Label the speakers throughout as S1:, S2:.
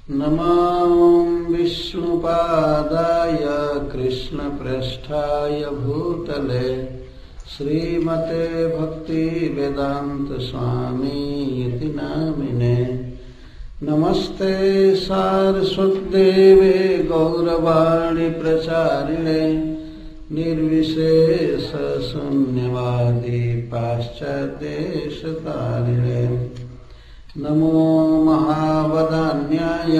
S1: नमो विष्णुपादाय कृष्णप्रेष्ठाय भूतले श्रीमते भक्तिवेदांत स्वामी इति नामिने। नमस्ते सारस्वतदेवे गौरवाणी प्रचारिणे निर्विशेष शून्यवादी पाश्चात्यदेशतारिणे। नमो महावदान्याय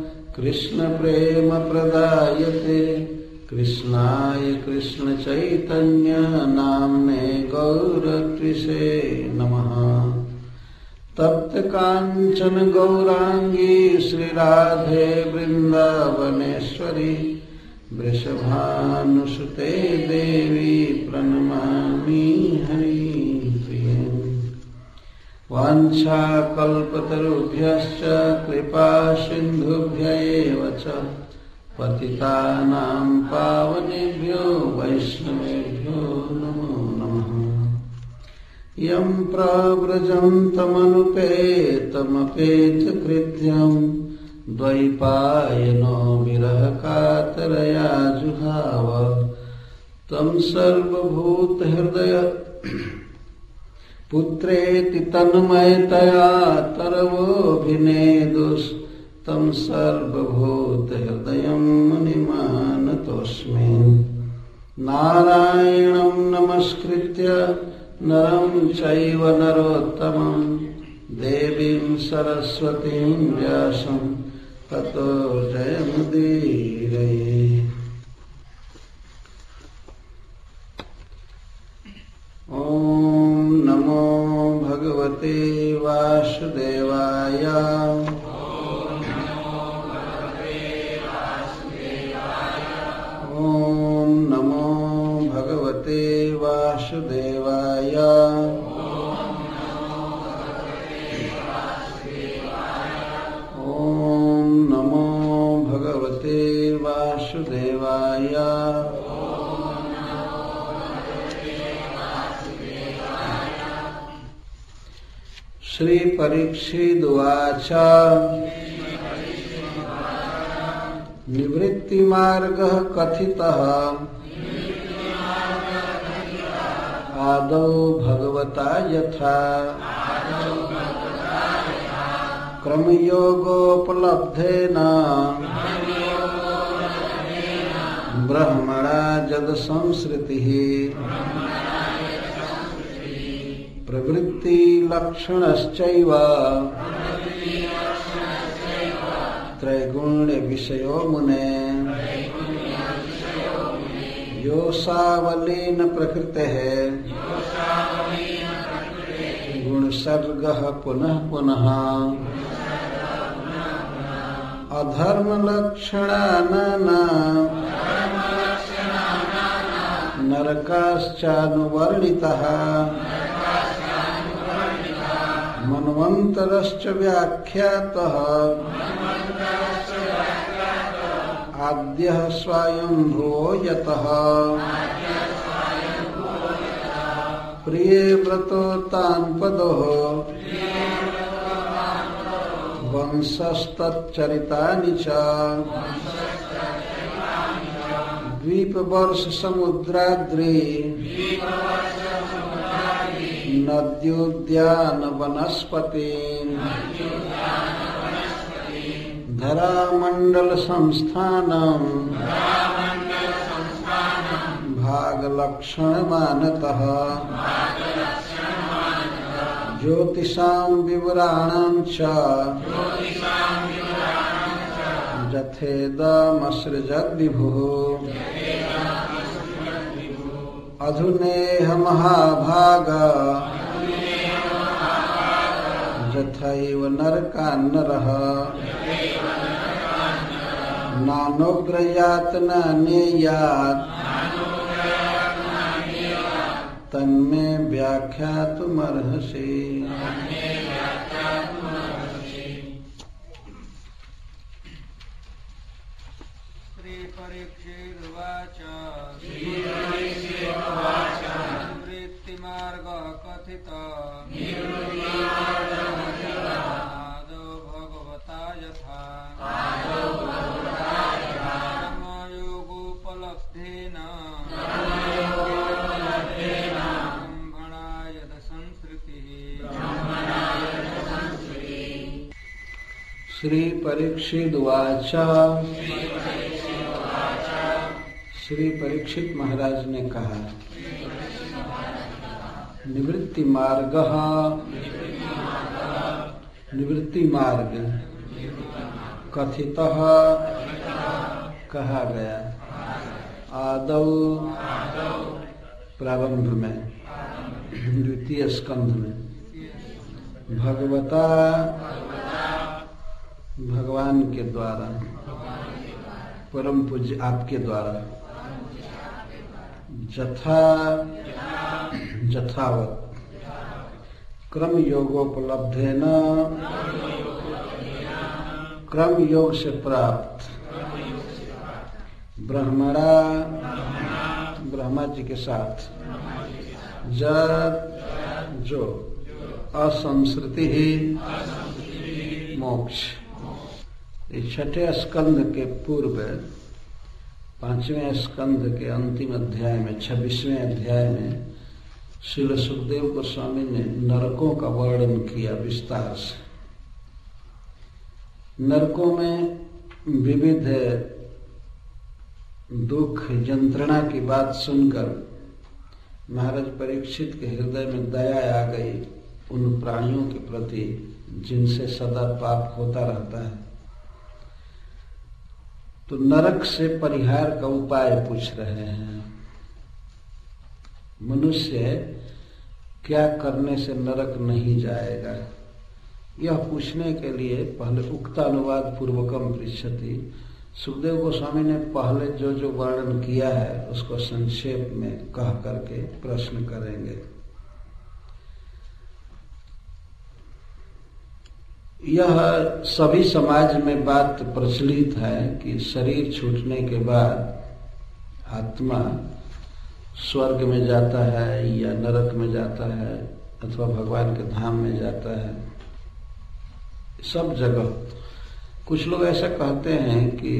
S1: कृष्णप्रेमप्रदायते कृष्णाय कृष्णचैतन्य नाम्ने गौरत्विषे नमः। तप्त कांचन गौरांगी श्रीराधे वृंदावनेश्वरी वृषभानुसुते देवी प्रणमामि हरिप्रिये। वाञ्छाकल्पतरुभ्यश्च कृपा सिन्धुभ्यैव च पतितानां पावनेभ्यो वैष्णवेभ्यो नमो नमः। यं प्रव्रजन्तमनुपेतमपेतकृत्यं द्वैपायनो विरहकातरया जुहाव तं सर्वभूतहृदय पुत्रेति तन्मयतया तरवोऽभिनेदुस्तं सर्वभूतहृदयं मुनिमानतोऽस्मि। नारायणं नमस्कृत्य नरं चैव नरोत्तमं देवीं सरस्वतीं व्यासं ततो जयमुदीरये। ॐ नमो भगवते वासुदेवाय। ॐ नमो भगवते वासुदेवाय। ॐ नमो भगवते वासुदेवाय। श्री परीक्षिदुवाच निवृत्तिमार्गः कथितः आदौ भगवता यथा क्रमयोगोपलब्धेन ब्रह्मणा जदसंसृतिः प्रवृत्ति लक्षणश्चैव त्रैगुण्य विषयो मुने योऽसावलीन प्रकृतेः गुणसर्गः पुनः पुनः अधर्मलक्षणानां नरकाश्चानुवर्णितः मन्वन्तरश्च व्याख्यातः आद्यः स्वयंभुवो यतः प्रिये व्रतो तान्पदोः वंशस्तच्चरितानि च द्वीपवर्षसमुद्राद्रि नद्योद्यानवनस्पतीन् धरामण्डलसंस्थानं भागलक्षणमानतः ज्योतिषां विवराणां च यथेदमसृजद्विभुः अधुनेह महाभाग यथैव नरकान्नरः नानोग्रयात् न नेयात् तन्मे व्याख्यातुमर्हसि।
S2: श्री परीक्षिदुवाच निवृत्तिमार्गः कथितः आदौ भगवता यथा
S1: श्री परीक्षितुवाच। श्री परीक्षित महाराज ने कहा, निवृत्ति मार्ग, निवृत्ति मार्ग कथितः कहा गया आदौ प्रारंभ में, द्वितीय स्कंध में, भगवता भगवान के द्वारा, परम पूज्य आपके द्वारा, यथावत क्रम योगोपलब्धेन, क्रम योग से प्राप्त ब्रह्मणा, ब्रह्मा जी के साथ, जो असंसृति ही मोक्ष। इस छठे स्कंध के पूर्व 5वें स्कंध के अंतिम अध्याय में 26वें अध्याय में श्रील सुखदेव गोस्वामी ने नरकों का वर्णन किया विस्तार से। नरकों में विविध दुख यंत्रणा की बात सुनकर महाराज परीक्षित के हृदय में दया आ गई उन प्राणियों के प्रति जिनसे सदा पाप होता रहता है। तो नरक से परिहार का उपाय पूछ रहे हैं। मनुष्य क्या करने से नरक नहीं जाएगा, यह पूछने के लिए पहले उक्तानुवाद पूर्वकम पृच्छति। सुखदेव गोस्वामी ने पहले जो जो वर्णन किया है उसको संक्षेप में कह करके प्रश्न करेंगे। यह सभी समाज में बात प्रचलित है कि शरीर छूटने के बाद आत्मा स्वर्ग में जाता है या नरक में जाता है अथवा भगवान के धाम में जाता है। सब जगह कुछ लोग ऐसा कहते हैं कि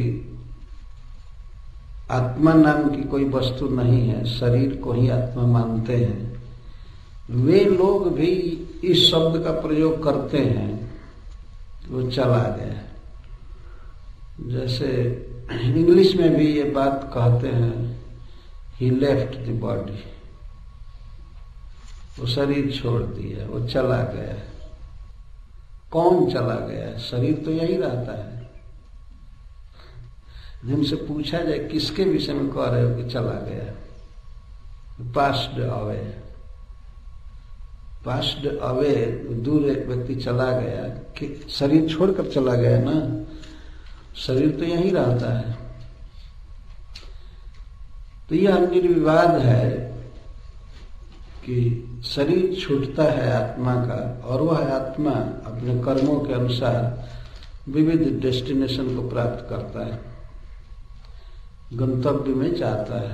S1: आत्मा नाम की कोई वस्तु नहीं है, शरीर को ही आत्मा मानते हैं। वे लोग भी इस शब्द का प्रयोग करते हैं, वो चला गया। जैसे इंग्लिश में भी ये बात कहते हैं, ही लेफ्ट द बॉडी, वो शरीर छोड़ दिया, वो चला गया। कौन चला गया? शरीर तो यही रहता है। जिनसे पूछा जाए किसके विषय में कह रहे हो कि चला गया, पास्ड अवे, पास्ड अवे, दूर एक व्यक्ति चला गया कि शरीर छोड़कर चला गया ना, शरीर तो यही रहता है। तो यह निर्विवाद है कि शरीर छूटता है आत्मा का, और वह आत्मा अपने कर्मों के अनुसार विविध डेस्टिनेशन को प्राप्त करता है, गंतव्य में जाता है।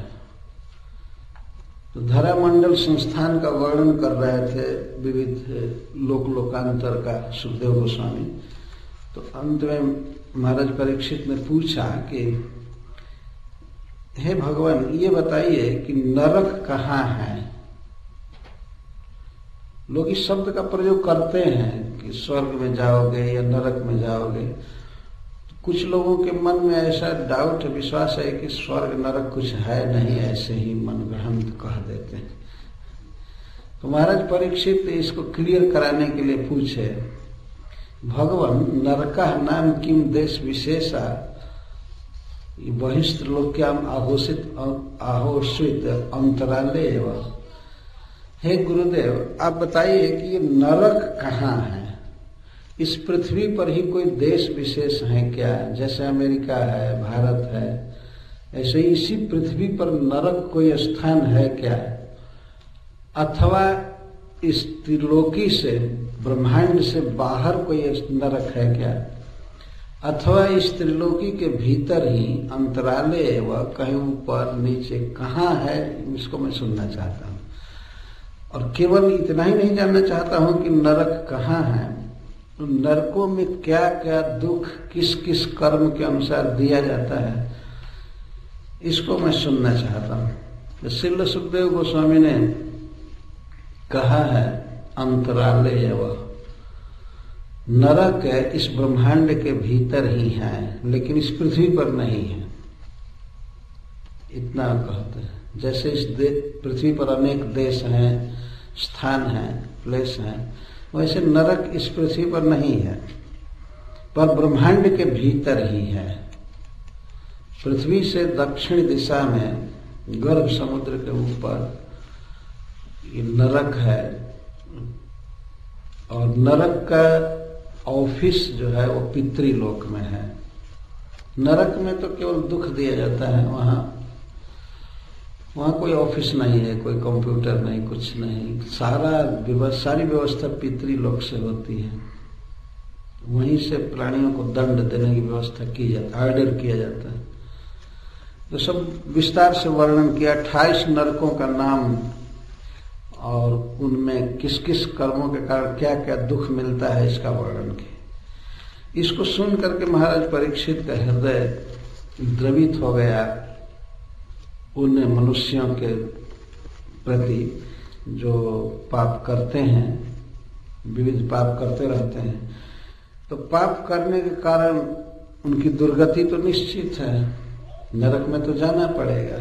S1: तो धरामंडल संस्थान का वर्णन कर रहे थे विविध लोक लोकांतर का सुखदेव गोस्वामी। तो अंत में महाराज परीक्षित ने पूछा कि हे भगवान, ये बताइए कि नरक कहाँ है? लोग इस शब्द का प्रयोग करते हैं कि स्वर्ग में जाओगे या नरक में जाओगे। कुछ लोगों के मन में ऐसा डाउट विश्वास है कि स्वर्ग नरक कुछ है नहीं, ऐसे ही मन ग्रहण कह देते हैं। तो महाराज परीक्षित इसको क्लियर कराने के लिए पूछे, भगवान नरका नाम किम देश विशेषा बहिस्त्रलोक्याम आहोषित अंतराले एवं। हे गुरुदेव, आप बताइए कि ये नरक कहाँ है? इस पृथ्वी पर ही कोई देश विशेष है क्या? जैसे अमेरिका है, भारत है, ऐसे ही इसी पृथ्वी पर नरक कोई स्थान है क्या? अथवा इस त्रिलोकी से, ब्रह्मांड से बाहर कोई नरक है क्या? अथवा इस त्रिलोकी के भीतर ही अंतराले व कहीं ऊपर नीचे कहाँ है? इसको मैं सुनना चाहता हूँ। और केवल इतना ही नहीं जानना चाहता हूँ कि नरक कहाँ है, तो नरकों में क्या क्या दुख किस किस कर्म के अनुसार दिया जाता है, इसको मैं सुनना चाहता हूँ। तो श्रील सुखदेव गोस्वामी ने कहा है अंतराले एवं, नरक इस ब्रह्मांड के भीतर ही है, लेकिन इस पृथ्वी पर नहीं है, इतना कहते हैं। जैसे इस पृथ्वी पर अनेक देश हैं, स्थान हैं, प्लेस हैं, वैसे नरक इस पृथ्वी पर नहीं है, पर ब्रह्मांड के भीतर ही है। पृथ्वी से दक्षिण दिशा में गर्भ समुद्र के ऊपर ये नरक है, और नरक का ऑफिस जो है वो पितृलोक में है। नरक में तो केवल दुख दिया जाता है, वहां कोई ऑफिस नहीं है, कोई कंप्यूटर नहीं, कुछ नहीं, सारी व्यवस्था पितृलोक से होती है। वहीं से प्राणियों को दंड देने की व्यवस्था की जाती है, ऑर्डर किया जाता है। तो सब विस्तार से वर्णन किया, 28 नरकों का नाम और उनमें किस किस कर्मों के कारण क्या क्या दुख मिलता है इसका वर्णन किया। इसको सुन करके महाराज परीक्षित का हृदय द्रवित हो गया उन मनुष्यों के प्रति जो पाप करते हैं, विविध पाप करते रहते हैं। तो पाप करने के कारण उनकी दुर्गति तो निश्चित है, नरक में तो जाना पड़ेगा।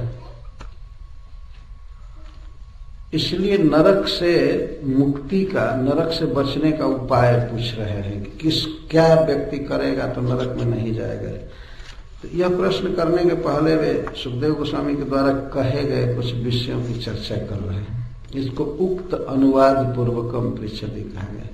S1: इसलिए नरक से मुक्ति का, नरक से बचने का उपाय पूछ रहे हैं कि क्या व्यक्ति करेगा तो नरक में नहीं जाएगा। तो यह प्रश्न करने के पहले वे सुखदेव गोस्वामी के द्वारा कहे गए कुछ विषयों की चर्चा कर रहे हैं। इसको उक्त अनुवाद पूर्वकम पृच्छति कहा गया।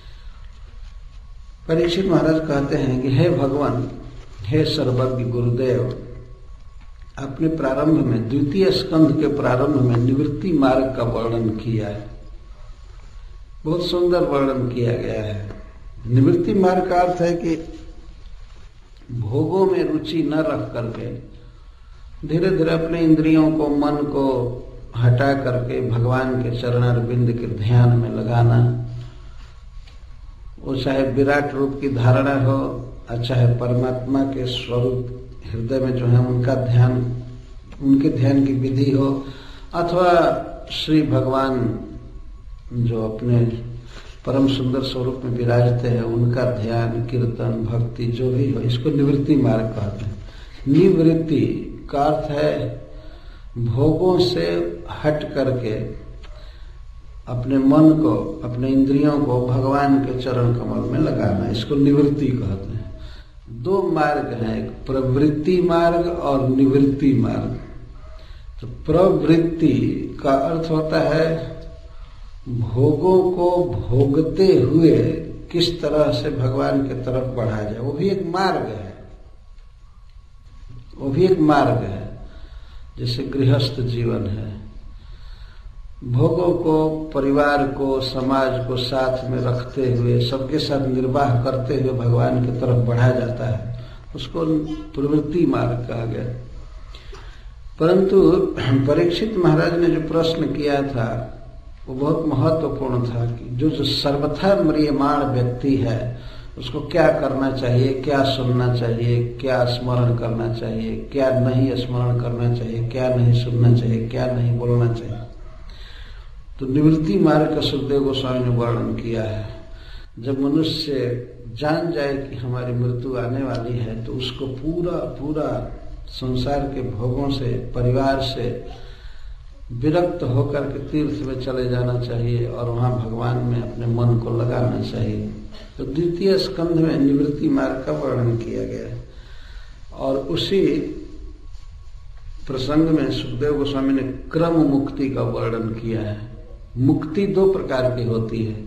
S1: परीक्षित महाराज कहते हैं कि हे भगवान, हे सर्वज्ञ गुरुदेव, आपने प्रारंभ में, द्वितीय स्कंध के प्रारंभ में निवृत्ति मार्ग का वर्णन किया है। बहुत सुंदर वर्णन किया गया है। निवृत्ति मार्ग का अर्थ है कि भोगों में रुचि न रख करके धीरे धीरे अपने इंद्रियों को, मन को हटा करके भगवान के चरणारविंद के ध्यान में लगाना। वो चाहे विराट रूप की धारणा हो, चाहे परमात्मा के स्वरूप हृदय में जो है उनका ध्यान, उनके ध्यान की विधि हो, अथवा श्री भगवान जो अपने परम सुंदर स्वरूप में विराजते हैं उनका ध्यान, कीर्तन, भक्ति जो भी हो, इसको निवृत्ति मार्ग कहते हैं। निवृत्ति का अर्थ है भोगों से हट करके अपने मन को, अपने इंद्रियों को भगवान के चरण कमल में लगाना, इसको निवृत्ति कहते हैं। दो मार्ग हैं, एक प्रवृत्ति मार्ग और निवृत्ति मार्ग। तो प्रवृत्ति का अर्थ होता है भोगों को भोगते हुए किस तरह से भगवान की तरफ बढ़ा जाए, वो भी एक मार्ग है, वो भी एक मार्ग है। जैसे गृहस्थ जीवन है, भोगों को, परिवार को, समाज को साथ में रखते हुए, सबके साथ निर्वाह करते हुए भगवान की तरफ बढ़ा जाता है, उसको प्रवृत्ति मार्ग कहा गया। परंतु परीक्षित महाराज ने जो प्रश्न किया था वो बहुत महत्वपूर्ण था कि जो सर्वथा म्रियमाण व्यक्ति है उसको क्या करना चाहिए, क्या सुनना चाहिए, क्या स्मरण करना चाहिए, क्या नहीं स्मरण करना चाहिए, क्या नहीं सुनना चाहिए, क्या नहीं बोलना चाहिए। तो निवृत्ति मार्ग का सुखदेव गोस्वामी ने वर्णन किया है। जब मनुष्य जान जाए कि हमारी मृत्यु आने वाली है तो उसको पूरा संसार के भोगों से, परिवार से विरक्त होकर के तीर्थ में चले जाना चाहिए और वहां भगवान में अपने मन को लगाना चाहिए। तो द्वितीय स्कंध में निवृत्ति मार्ग का वर्णन किया गया है। और उसी प्रसंग में सुखदेव गोस्वामी ने क्रम मुक्ति का वर्णन किया है। मुक्ति दो प्रकार की होती है,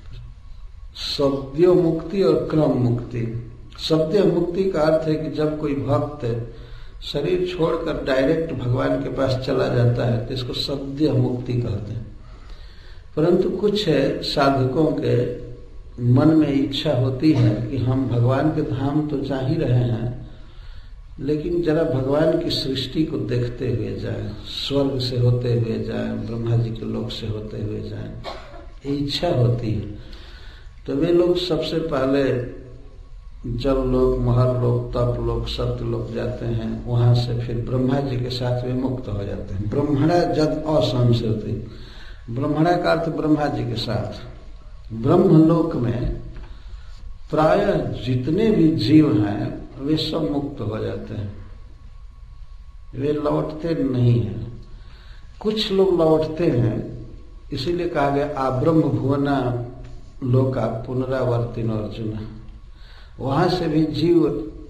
S1: शब्द मुक्ति और क्रम मुक्ति। शब्द मुक्ति का अर्थ है कि जब कोई भक्त शरीर छोड़कर डायरेक्ट भगवान के पास चला जाता है तो इसको शब्द मुक्ति कहते हैं। परंतु कुछ साधकों के मन में इच्छा होती है कि हम भगवान के धाम तो जा ही रहे हैं, लेकिन जरा भगवान की सृष्टि को देखते हुए जाए, स्वर्ग से होते हुए जाए, ब्रह्मा जी के लोक से होते हुए जाए, ये इच्छा होती है। तो वे लोग सबसे पहले जब लोग महर लोक, तप लोक, सत्य लोक जाते हैं, वहां से फिर ब्रह्मा जी के साथ वे मुक्त हो जाते हैं। ब्रह्मणा जद असंसृति, ब्रह्मणा का अर्थ ब्रह्मा जी के साथ। ब्रह्मलोक में प्रायः जितने भी जीव हैं वे सब मुक्त हो जाते हैं, वे लौटते नहीं हैं। कुछ लोग लौटते हैं, इसीलिए कहा गया आब्रह्म भुवना लोका पुनरावर्तिनो अर्जुन। वहां से भी जीव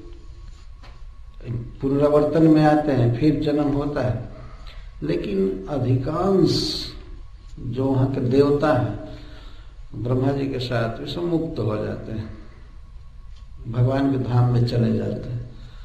S1: पुनरावर्तन में आते हैं, फिर जन्म होता है, लेकिन अधिकांश जो वहां के देवता हैं ब्रह्मा जी के साथ वे सब मुक्त हो जाते हैं, भगवान के धाम में चले जाते हैं।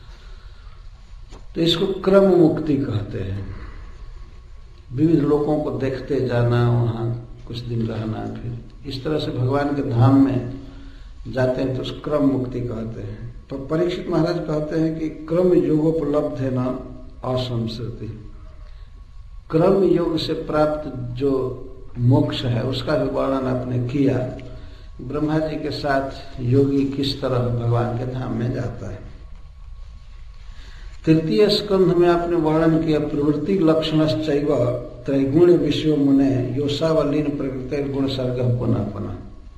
S1: तो इसको क्रम मुक्ति कहते हैं। विविध लोगों को देखते जाना, वहां कुछ दिन रहना, फिर इस तरह से भगवान के धाम में जाते हैं, तो उस क्रम मुक्ति कहते हैं। तो परीक्षित महाराज कहते हैं कि क्रम योगोपलब्ध है न असंस्कृति। क्रम योग से प्राप्त जो मोक्ष है उसका भी वर्णन आपने किया। ब्रह्मा जी के साथ योगी किस तरह भगवान के धाम में जाता है। तृतीय स्कंध में आपने वर्णन किया प्रवृत्ति लक्षणश्चैव त्रैगुण विषयो मुने योसावलीन प्रकृति गुण सर्ग पुनः पुनः।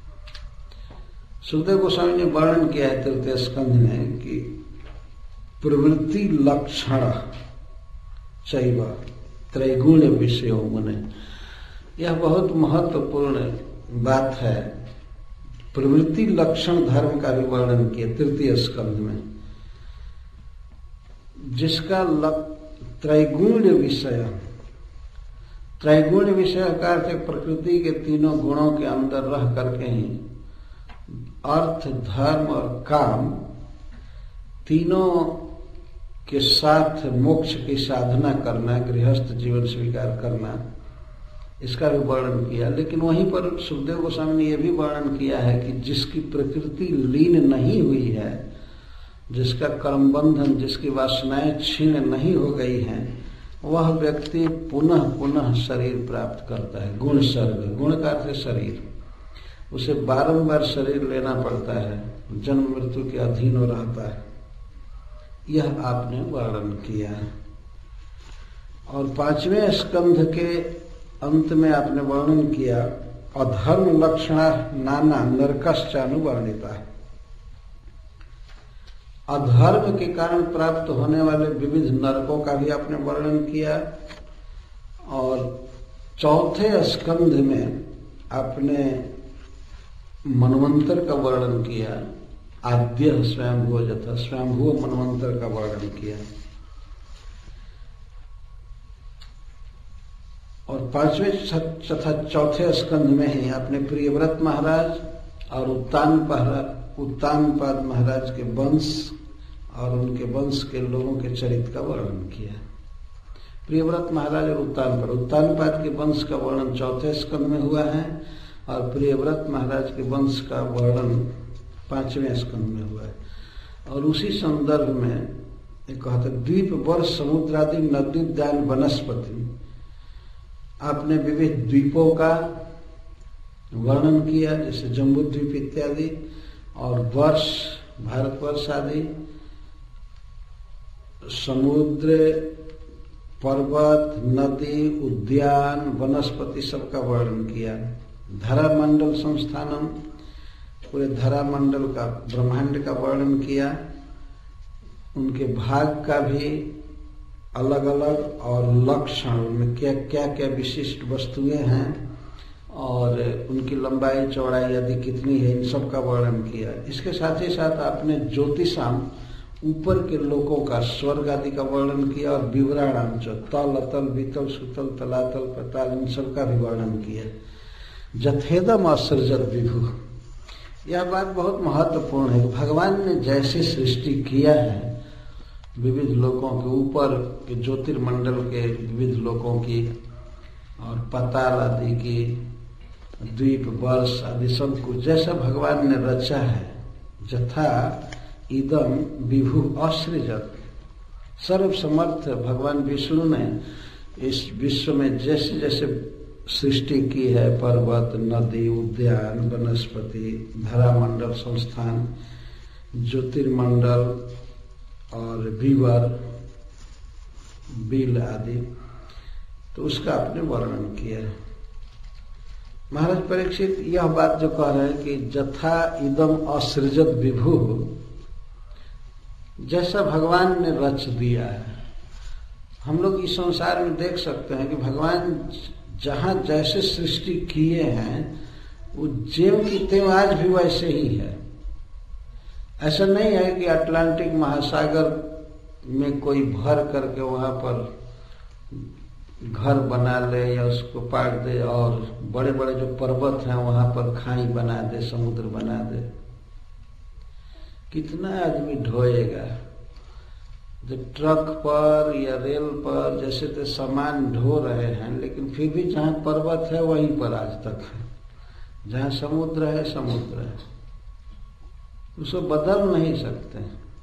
S1: सुखदेव गोस्वामी ने वर्णन किया है तृतीय स्कंध में कि प्रवृत्ति लक्षण चैव त्रैगुण विषयो मुने। यह बहुत महत्वपूर्ण बात है। प्रवृत्ति लक्षण धर्म का भी वर्णन किया तृतीय स्कंध में, जिसका त्रैगुण विषय, त्रैगुण विषय का अर्थ प्रकृति के तीनों गुणों के अंदर रह करके ही अर्थ, धर्म और काम तीनों के साथ मोक्ष की साधना करना, गृहस्थ जीवन स्वीकार करना, इसका भी वर्णन किया। लेकिन वहीं पर सुखदेव गोस्वामी ने यह भी वर्णन किया है कि जिसकी प्रकृति लीन नहीं हुई है, जिसका कर्म बंधन, जिसकी वासनाएं क्षीण नहीं हो गई हैं, वह व्यक्ति पुनः पुनः शरीर प्राप्त करता है। गुण सर्ग, गुण का अर्थ शरीर, उसे बारंबार शरीर लेना पड़ता है, जन्म मृत्यु के अधीन हो रहता है। यह आपने वर्णन किया। और पांचवें स्कंध के अंत में आपने वर्णन किया अधर्म लक्षणा नाना नरकश्चानुवर्णिता। अधर्म के कारण प्राप्त होने वाले विविध नरकों का भी आपने वर्णन किया। और चौथे स्कंध में आपने मनवंतर का वर्णन किया। आद्य स्वयंभुव यथा स्वयंभुव मनवंतर का वर्णन किया। और पांचवें तथा चौथे स्कंध में ही आपने प्रियव्रत महाराज और उत्तानपाद महाराज के वंश और उनके वंश के लोगों के चरित्र का वर्णन किया। प्रियव्रत महाराज और उत्तानपाद के वंश का वर्णन चौथे स्कंध में हुआ है और प्रियव्रत महाराज के वंश का वर्णन पांचवें स्कंध में हुआ है। और उसी संदर्भ में एक कहते द्वीप वर्ष समुद्रादि नदी उद्यान वनस्पति, आपने विविध द्वीपों का वर्णन किया, जैसे जम्बू द्वीप इत्यादि, और वर्ष, भारतवर्ष आदि, समुद्र, पर्वत, नदी, उद्यान, वनस्पति सबका वर्णन किया। धरामंडल संस्थानम, पूरे धरामंडल का, ब्रह्मांड का वर्णन किया। उनके भाग का भी अलग अलग और लक्षण, उनमें क्या क्या क्या विशिष्ट वस्तुएं हैं और उनकी लंबाई चौड़ाई आदि कितनी है, इन सब का वर्णन किया। इसके साथ ही साथ आपने ज्योतिषाम, ऊपर के लोकों का, स्वर्ग आदि का वर्णन किया। और विवरणाम, जो तल, अतल, वितल, सुतल, तलातल, पताल, इन सब का भी वर्णन किया। जथेदम असृजत विभु, यह बात बहुत महत्वपूर्ण है। भगवान ने जैसी सृष्टि किया है विविध लोकों के, ऊपर के ज्योतिर्मंडल के विविध लोकों की और पताल आदि की, द्वीप, वर्ष आदि सब कुछ जैसा भगवान ने रचा है, जथा इदम विभु असृजत, सर्वसमर्थ भगवान विष्णु ने इस विश्व में जैसे जैसे सृष्टि की है, पर्वत, नदी, उद्यान, वनस्पति, धरामंडल संस्थान, ज्योतिर्मंडल और विवर, बिल आदि, तो उसका आपने वर्णन किया। महाराज परीक्षित यह बात जो कह रहे हैं कि जथा इदम असृजत विभु, जैसा भगवान ने रच दिया है, हम लोग इस संसार में देख सकते हैं कि भगवान जहां जैसे सृष्टि किए हैं वो ज्यों की त्यों आज भी वैसे ही है। ऐसा नहीं है कि अटलांटिक महासागर में कोई भर करके वहां पर घर बना ले या उसको पाट दे और बड़े बड़े जो पर्वत हैं वहां पर खाई बना दे, समुद्र बना दे। कितना आदमी ढोएगा। जब ट्रक पर या रेल पर जैसे तो सामान ढो रहे हैं, लेकिन फिर भी जहां पर्वत है वहीं पर आज तक है, जहां समुद्र है समुद्र है, उसको बदल नहीं सकते।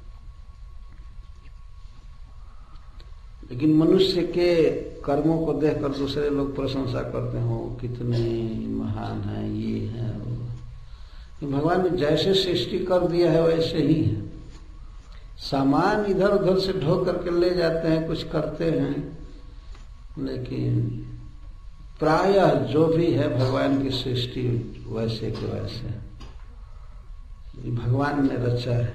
S1: लेकिन मनुष्य के कर्मों को देखकर दूसरे लोग प्रशंसा करते हो, कितने महान है, ये है वो। भगवान ने जैसे सृष्टि कर दिया है वैसे ही है। सामान इधर उधर से ढो करके ले जाते हैं, कुछ करते हैं, लेकिन प्रायः जो भी है भगवान की सृष्टि वैसे के वैसे भगवान ने रचा है।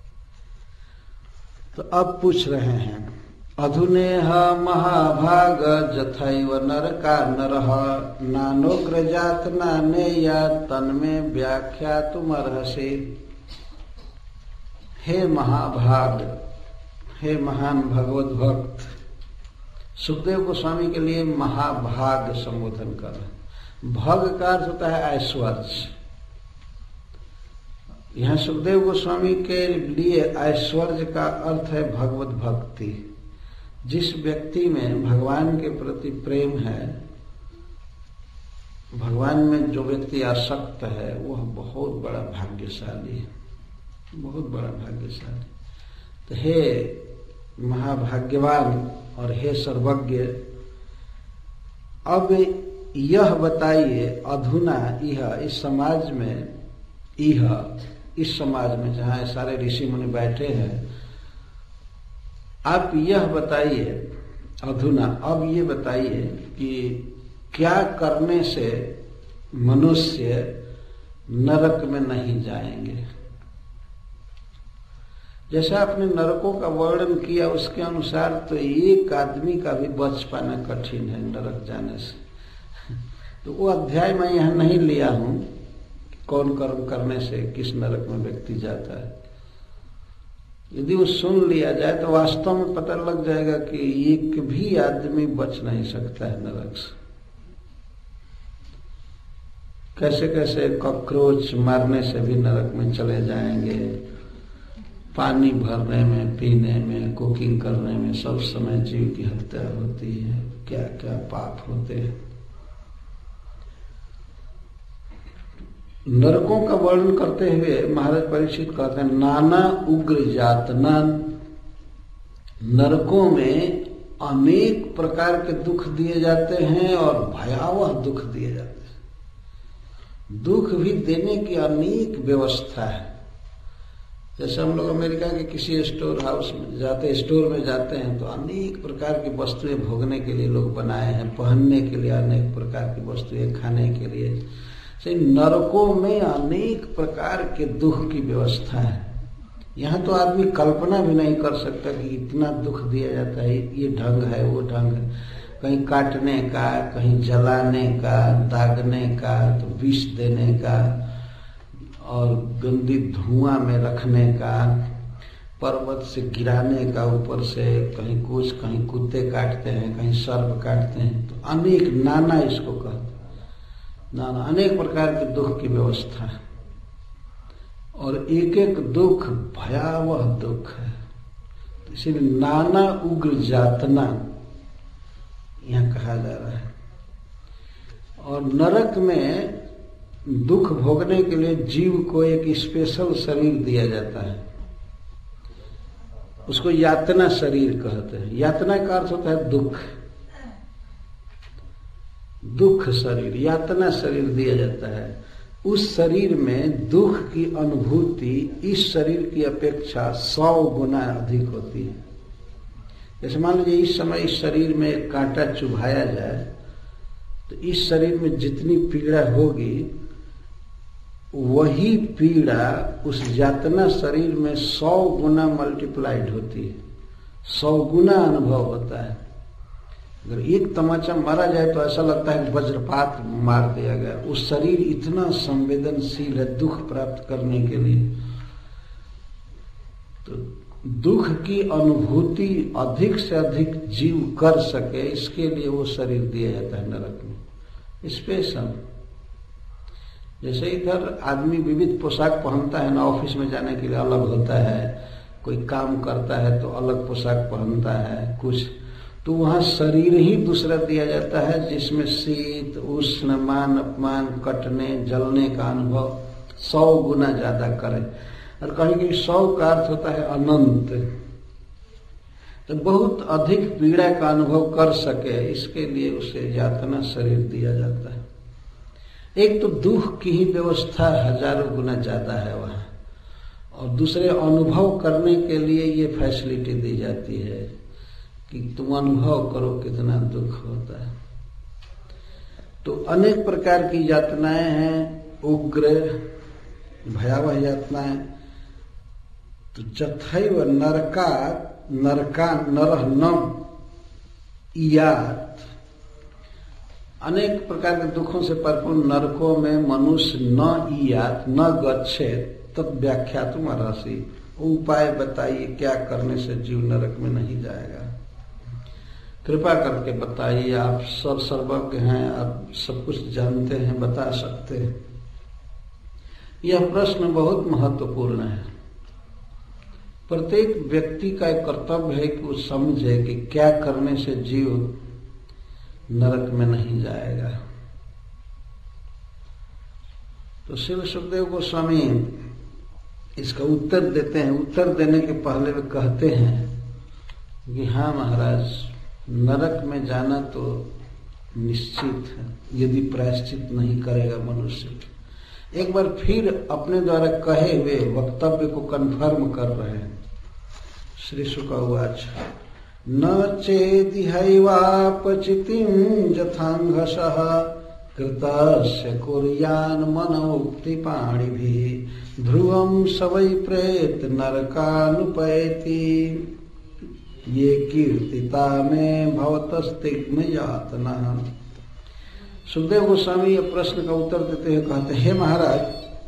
S1: तो अब पूछ रहे हैं, अधुनेह महाभाग जथैव नरका नरः नानोग्रजात नानेया तन्मे व्याख्या तुमर्हसि। हे महाभाग, हे महान भगवत भक्त। सुखदेव गोस्वामी के लिए महाभाग संबोधन कर रहे। भग का अर्थ होता है ऐश्वर्य। यहाँ सुखदेव गोस्वामी के लिए ऐश्वर्य का अर्थ है भगवत भक्ति। जिस व्यक्ति में भगवान के प्रति प्रेम है, भगवान में जो व्यक्ति आसक्त है, वह बहुत बड़ा भाग्यशाली है, बहुत बड़ा भाग्यशाली। तो हे महाभाग्यवान और हे सर्वज्ञ, अब यह बताइए, अधुना यह इस समाज में, इस समाज में जहां सारे ऋषि मुनि बैठे हैं, आप यह बताइए, अधुना अब ये बताइए कि क्या करने से मनुष्य नरक में नहीं जाएंगे। जैसा आपने नरकों का वर्णन किया उसके अनुसार तो एक आदमी का भी बच पाना कठिन है नरक जाने से। तो वो अध्याय मैं यहाँ नहीं लिया हूं, कौन कर्म करने से किस नरक में व्यक्ति जाता है। यदि वो सुन लिया जाए तो वास्तव में पता लग जाएगा कि एक भी आदमी बच नहीं सकता है नरक से। कैसे कैसे कॉकरोच मारने से भी नरक में चले जाएंगे, पानी भरने में, पीने में, कुकिंग करने में सब समय जीव की हत्या होती है, क्या क्या पाप होते हैं। नरकों का वर्णन करते हुए महाराज परीक्षित कहते हैं, नाना उग्र यातना, नरकों में अनेक प्रकार के दुख दिए जाते हैं और भयावह दुख दिए जाते हैं। दुख भी देने की अनेक व्यवस्था है। जैसे हम लोग अमेरिका के किसी स्टोर हाउस में जाते, स्टोर में जाते हैं तो अनेक प्रकार की वस्तुएं भोगने के लिए लोग बनाए हैं, पहनने के लिए अनेक प्रकार की वस्तुएं, खाने के लिए। नरकों में अनेक प्रकार के दुख की व्यवस्था है। यहाँ तो आदमी कल्पना भी नहीं कर सकता कि इतना दुख दिया जाता है, ये ढंग है, वो ढंग है। कहीं काटने का, कहीं जलाने का, दागने का, तो विष देने का और गंदी धुआं में रखने का, पर्वत से गिराने का ऊपर से, कहीं कुछ, कहीं कुत्ते काटते हैं, कहीं सर्प काटते हैं। तो अनेक, नाना इसको कहते हैं, नाना अनेक प्रकार के दुख की व्यवस्था है और एक एक दुख भयावह दुख है। इसीलिए नाना उग्र यातना यहाँ कहा जा रहा है। और नरक में दुख भोगने के लिए जीव को एक स्पेशल शरीर दिया जाता है, उसको यातना शरीर कहते हैं। यातना का अर्थ होता है दुख, दुख शरीर, यातना शरीर दिया जाता है। उस शरीर में दुख की अनुभूति इस शरीर की अपेक्षा 100 गुना अधिक होती है। जैसे मान लीजिए इस समय इस शरीर में एक कांटा चुभाया जाए तो इस शरीर में जितनी पीड़ा होगी वही पीड़ा उस यातना शरीर में 100 गुना मल्टीप्लाइड होती है, 100 गुना अनुभव होता है। अगर एक तमाचा मारा जाए तो ऐसा लगता है कि वज्रपात मार दिया गया। उस शरीर इतना संवेदनशील है दुख प्राप्त करने के लिए। तो दुख की अनुभूति अधिक से अधिक जीव कर सके इसके लिए वो शरीर दिया जाता है नरक में स्पेशल। जैसे इधर आदमी विविध पोशाक पहनता है ना, ऑफिस में जाने के लिए अलग होता है, कोई काम करता है तो अलग पोशाक पहनता है कुछ, तो वहां शरीर ही दूसरा दिया जाता है जिसमें शीत उष्ण मान अपमान कटने जलने का अनुभव 100 गुना ज्यादा करे। और कहीं 100 का अर्थ होता है अनंत, तो बहुत अधिक पीड़ा का अनुभव कर सके इसके लिए उसे यातना शरीर दिया जाता है। एक तो दुख की ही व्यवस्था हजारों गुना ज्यादा है वहां, और दूसरे अनुभव करने के लिए ये फैसिलिटी दी जाती है कि तुम अनुभव करो कितना दुख होता है। तो अनेक प्रकार की यातनाएं हैं, उग्र भयावह यातनाएं। तो चथैव नरका नरह न इयात, अनेक प्रकार के दुखों से परिपूर्ण नरकों में मनुष्य न इयात न गच्छेत तद व्याख्या तुम अर्हसि। उपाय बताइए क्या करने से जीव नरक में नहीं जाएगा, कृपा करके बताइए। आप सर्वज्ञ हैं, आप सब कुछ जानते हैं, बता सकते हैं। यह प्रश्न बहुत महत्वपूर्ण है। प्रत्येक व्यक्ति का एक कर्तव्य है कि वो समझे कि क्या करने से जीव नरक में नहीं जाएगा। तो शिव सुखदेव गोस्वामी इसका उत्तर देते हैं। उत्तर देने के पहले वे कहते हैं कि हाँ महाराज, नरक में जाना तो निश्चित है यदि प्रायश्चित नहीं करेगा मनुष्य। एक बार फिर अपने द्वारा कहे हुए वक्तव्य को कन्फर्म कर रहे हैं। श्री शुक उवाच न चेदिहैवापचितिं यथांघसः कृतस्य कुर्यान् मनोक्तिपाणिभिः ध्रुवं स वै प्रेत नरकानुपैति ये कीर्तिता में भवतस्तिग्म यातना। सुखदेव गोस्वामी ये प्रश्न का उत्तर देते हुए कहते हैं, हे महाराज,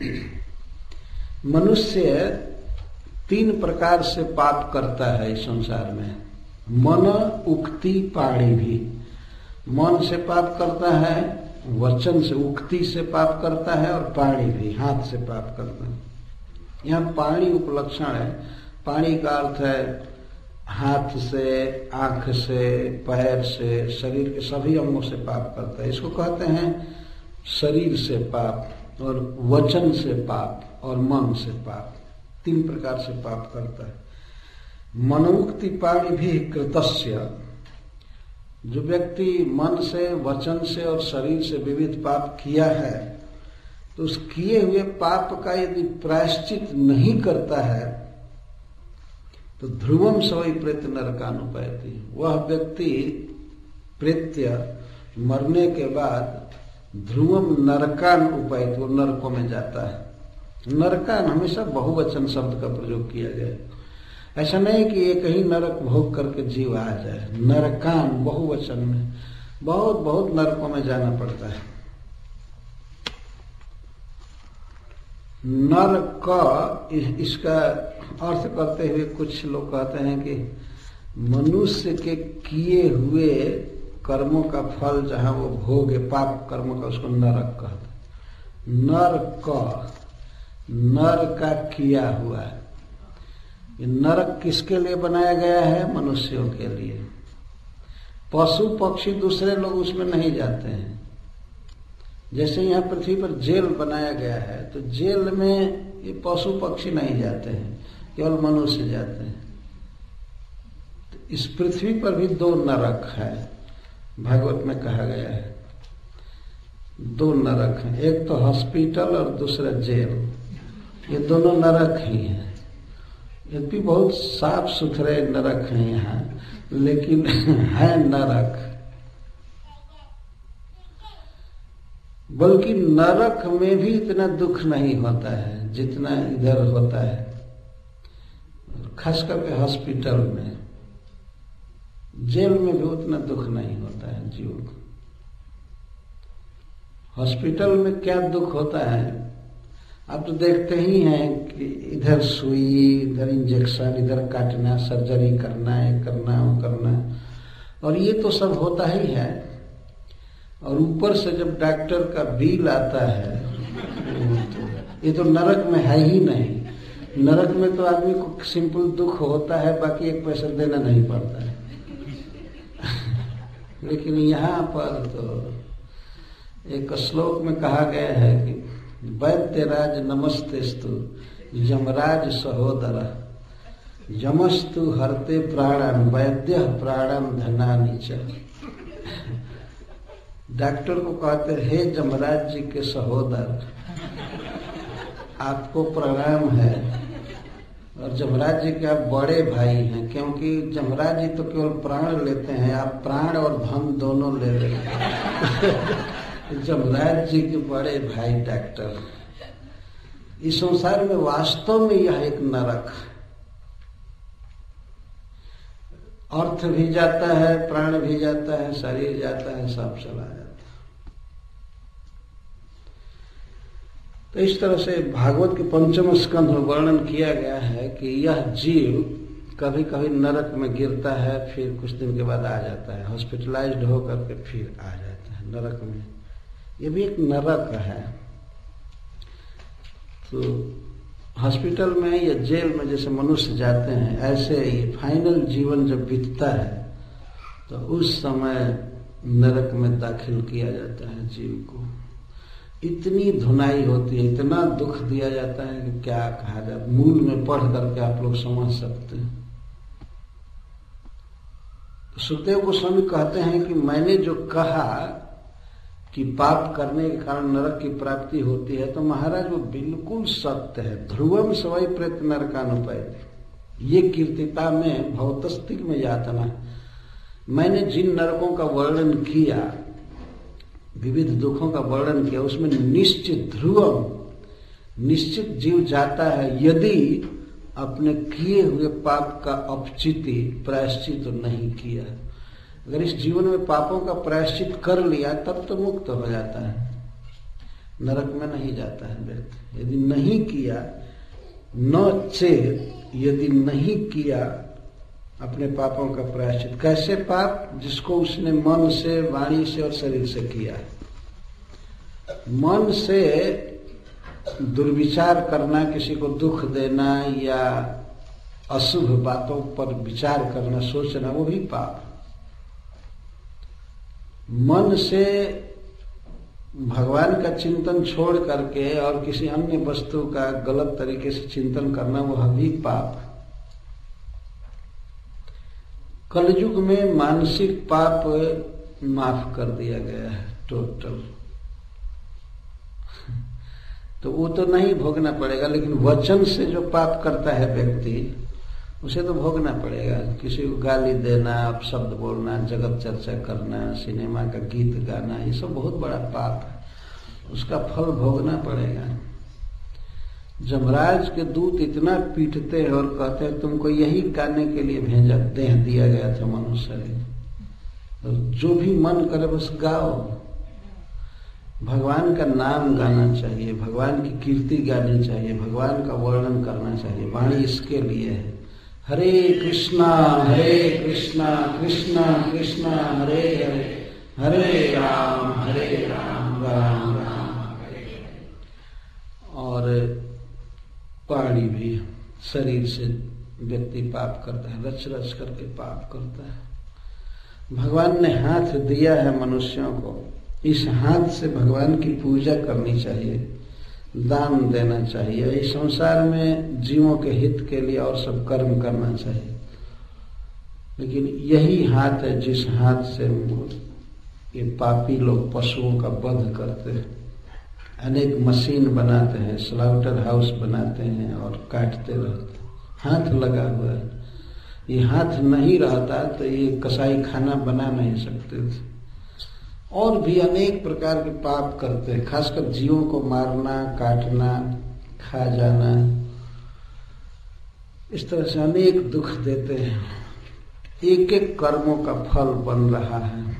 S1: मनुष्य 3 प्रकार से पाप करता है इस संसार में। मन उक्ति पाणी भी, मन से पाप करता है, वचन से उक्ति से पाप करता है, और पाणी भी हाथ से पाप करता है। यहाँ पाणी उपलक्षण है। पाणी का अर्थ है हाथ से, आंख से, पैर से, शरीर के सभी अंगों से पाप करता है। इसको कहते हैं शरीर से पाप, और वचन से पाप, और मन से पाप। 3 प्रकार से पाप करता है। मनोक्ति पाणी भी कृतस्य, जो व्यक्ति मन से, वचन से और शरीर से विविध पाप किया है, तो उस किए हुए पाप का यदि प्रायश्चित नहीं करता है तो ध्रुवम सवै प्रेत नरकानुपैति, वह व्यक्ति प्रेत्य मरने के बाद ध्रुवम नरकान उपैति, वो नरकों में जाता है। नरकान हमेशा बहुवचन शब्द का प्रयोग किया गया। ऐसा नहीं कि एक ही नरक भोग करके जीव आ जाए। नरकान बहुवचन में, बहुत बहुत नरकों में जाना पड़ता है। नरक इसका अर्थ करते हुए कुछ लोग कहते हैं कि मनुष्य के किए हुए कर्मों का फल जहां वो भोगे, पाप कर्मों का, उसको नरक कहते हैं। नर का किया हुआ है। नरक किसके लिए बनाया गया है? मनुष्यों के लिए। पशु पक्षी दूसरे लोग उसमें नहीं जाते हैं। जैसे यहाँ पृथ्वी पर जेल बनाया गया है, तो जेल में ये पशु पक्षी नहीं जाते हैं, केवल मनुष्य जाते हैं। तो इस पृथ्वी पर भी 2 नरक है, भागवत में कहा गया है। 2 नरक हैं, एक तो हॉस्पिटल और दूसरा जेल। ये दोनों नरक ही हैं। यद्यपि बहुत साफ सुथरे नरक हैं यहाँ, लेकिन है नरक। बल्कि नरक में भी इतना दुख नहीं होता है जितना इधर होता है, खास करके हॉस्पिटल में। जेल में भी उतना दुख नहीं होता है जीव को। हॉस्पिटल में क्या दुख होता है, आप तो देखते ही हैं कि इधर सुई, इधर इंजेक्शन, इधर काटना, सर्जरी करना, ये करना, वो करना, और ये तो सब होता ही है। और ऊपर से जब डॉक्टर का बिल आता है, ये तो नरक में है ही नहीं। नरक में तो आदमी को सिंपल दुख होता है, बाकी एक पैसा देना नहीं पड़ता है। लेकिन यहाँ पर तो एक श्लोक में कहा गया है कि वैद्यराज नमस्तेस्तु यमराज सहोदर यमस्तु हरते प्राणन वैद्य प्राणन धनानि च। डॉक्टर को कहते हैं, हे यमराज जी के सहोदर, आपको प्रणाम है। और यमराज जी के आप बड़े भाई हैं, क्योंकि यमराज जी तो केवल प्राण लेते हैं, आप प्राण और धन दोनों ले रहे हैं। यमराज जी के बड़े भाई डॉक्टर। इस संसार में वास्तव में यह एक नरक, अर्थ भी जाता है, प्राण भी जाता है, शरीर जाता है, सब चला जाता है। तो इस तरह से भागवत के 5वें स्कंध में वर्णन किया गया है कि यह जीव कभी कभी नरक में गिरता है, फिर कुछ दिन के बाद आ जाता है, हॉस्पिटलाइज्ड होकर के फिर आ जाता है नरक में। ये भी एक नरक है। तो हॉस्पिटल में या जेल में जैसे मनुष्य जाते हैं, ऐसे ये फाइनल जीवन जब बीतता है तो उस समय नरक में दाखिल किया जाता है जीव को। इतनी धुनाई होती है, इतना दुख दिया जाता है कि क्या कहा जाए, मूल में पढ़ करके आप लोग समझ सकते हैं। सुखदेव गोस्वामी कहते हैं कि मैंने जो कहा कि पाप करने के कारण नरक की प्राप्ति होती है, तो महाराज वो बिल्कुल सत्य है। ध्रुवम सवै प्रेत नरकानुपैति, ये कीर्तिता में भौतस्तिक में यातना। मैंने जिन नरकों का वर्णन किया, विविध दुखों का वर्णन किया, उसमें निश्चित ध्रुवम निश्चित जीव जाता है यदि अपने किए हुए पाप का अपचिति प्रायश्चित नहीं किया। अगर इस जीवन में पापों का प्रायश्चित कर लिया तब तो मुक्त हो जाता है, नरक में नहीं जाता है व्यक्ति। यदि नहीं किया, न चेत, यदि नहीं किया अपने पापों का प्रायश्चित। कैसे पाप? जिसको उसने मन से, वाणी से और शरीर से किया। मन से दुर्विचार करना, किसी को दुख देना या अशुभ बातों पर विचार करना, सोचना, वो भी पाप। मन से भगवान का चिंतन छोड़ करके और किसी अन्य वस्तु का गलत तरीके से चिंतन करना, वह भी पाप। कलयुग में मानसिक पाप माफ कर दिया गया है टोटल, तो वो तो नहीं भोगना पड़ेगा। लेकिन वचन से जो पाप करता है व्यक्ति, उसे तो भोगना पड़ेगा। किसी को गाली देना, अपशब्द बोलना, जगत चर्चा करना, सिनेमा का गीत गाना, ये सब बहुत बड़ा पाप है, उसका फल भोगना पड़ेगा। जमराज के दूत इतना पीटते हैं और कहते हैं तुमको यही गाने के लिए भेजा, देह दिया गया था मनुष्य। तो जो भी मन करे बस गाओ, भगवान का नाम गाना चाहिए, भगवान की कीर्ति गानी चाहिए, भगवान का वर्णन करना चाहिए। वाणी इसके लिए है। हरे कृष्णा कृष्णा कृष्णा हरे हरे, हरे राम राम राम हरे। और वाणी भी, शरीर से व्यक्ति पाप करता है, रच रच करके पाप करता है। भगवान ने हाथ दिया है मनुष्यों को, इस हाथ से भगवान की पूजा करनी चाहिए, दान देना चाहिए, इस संसार में जीवों के हित के लिए और सब कर्म करना चाहिए। लेकिन यही हाथ है जिस हाथ से ये पापी लोग पशुओं का वध करते हैं, अनेक मशीन बनाते हैं, स्लाउटर हाउस बनाते हैं और काटते रहते हैं। हाथ लगा हुआ है। ये हाथ नहीं रहता तो ये कसाई खाना बना नहीं सकते थे। और भी अनेक प्रकार के पाप करते हैं, खासकर जीवों को मारना, काटना, खा जाना, इस तरह से अनेक दुख देते हैं। एक एक कर्मों का फल बन रहा है,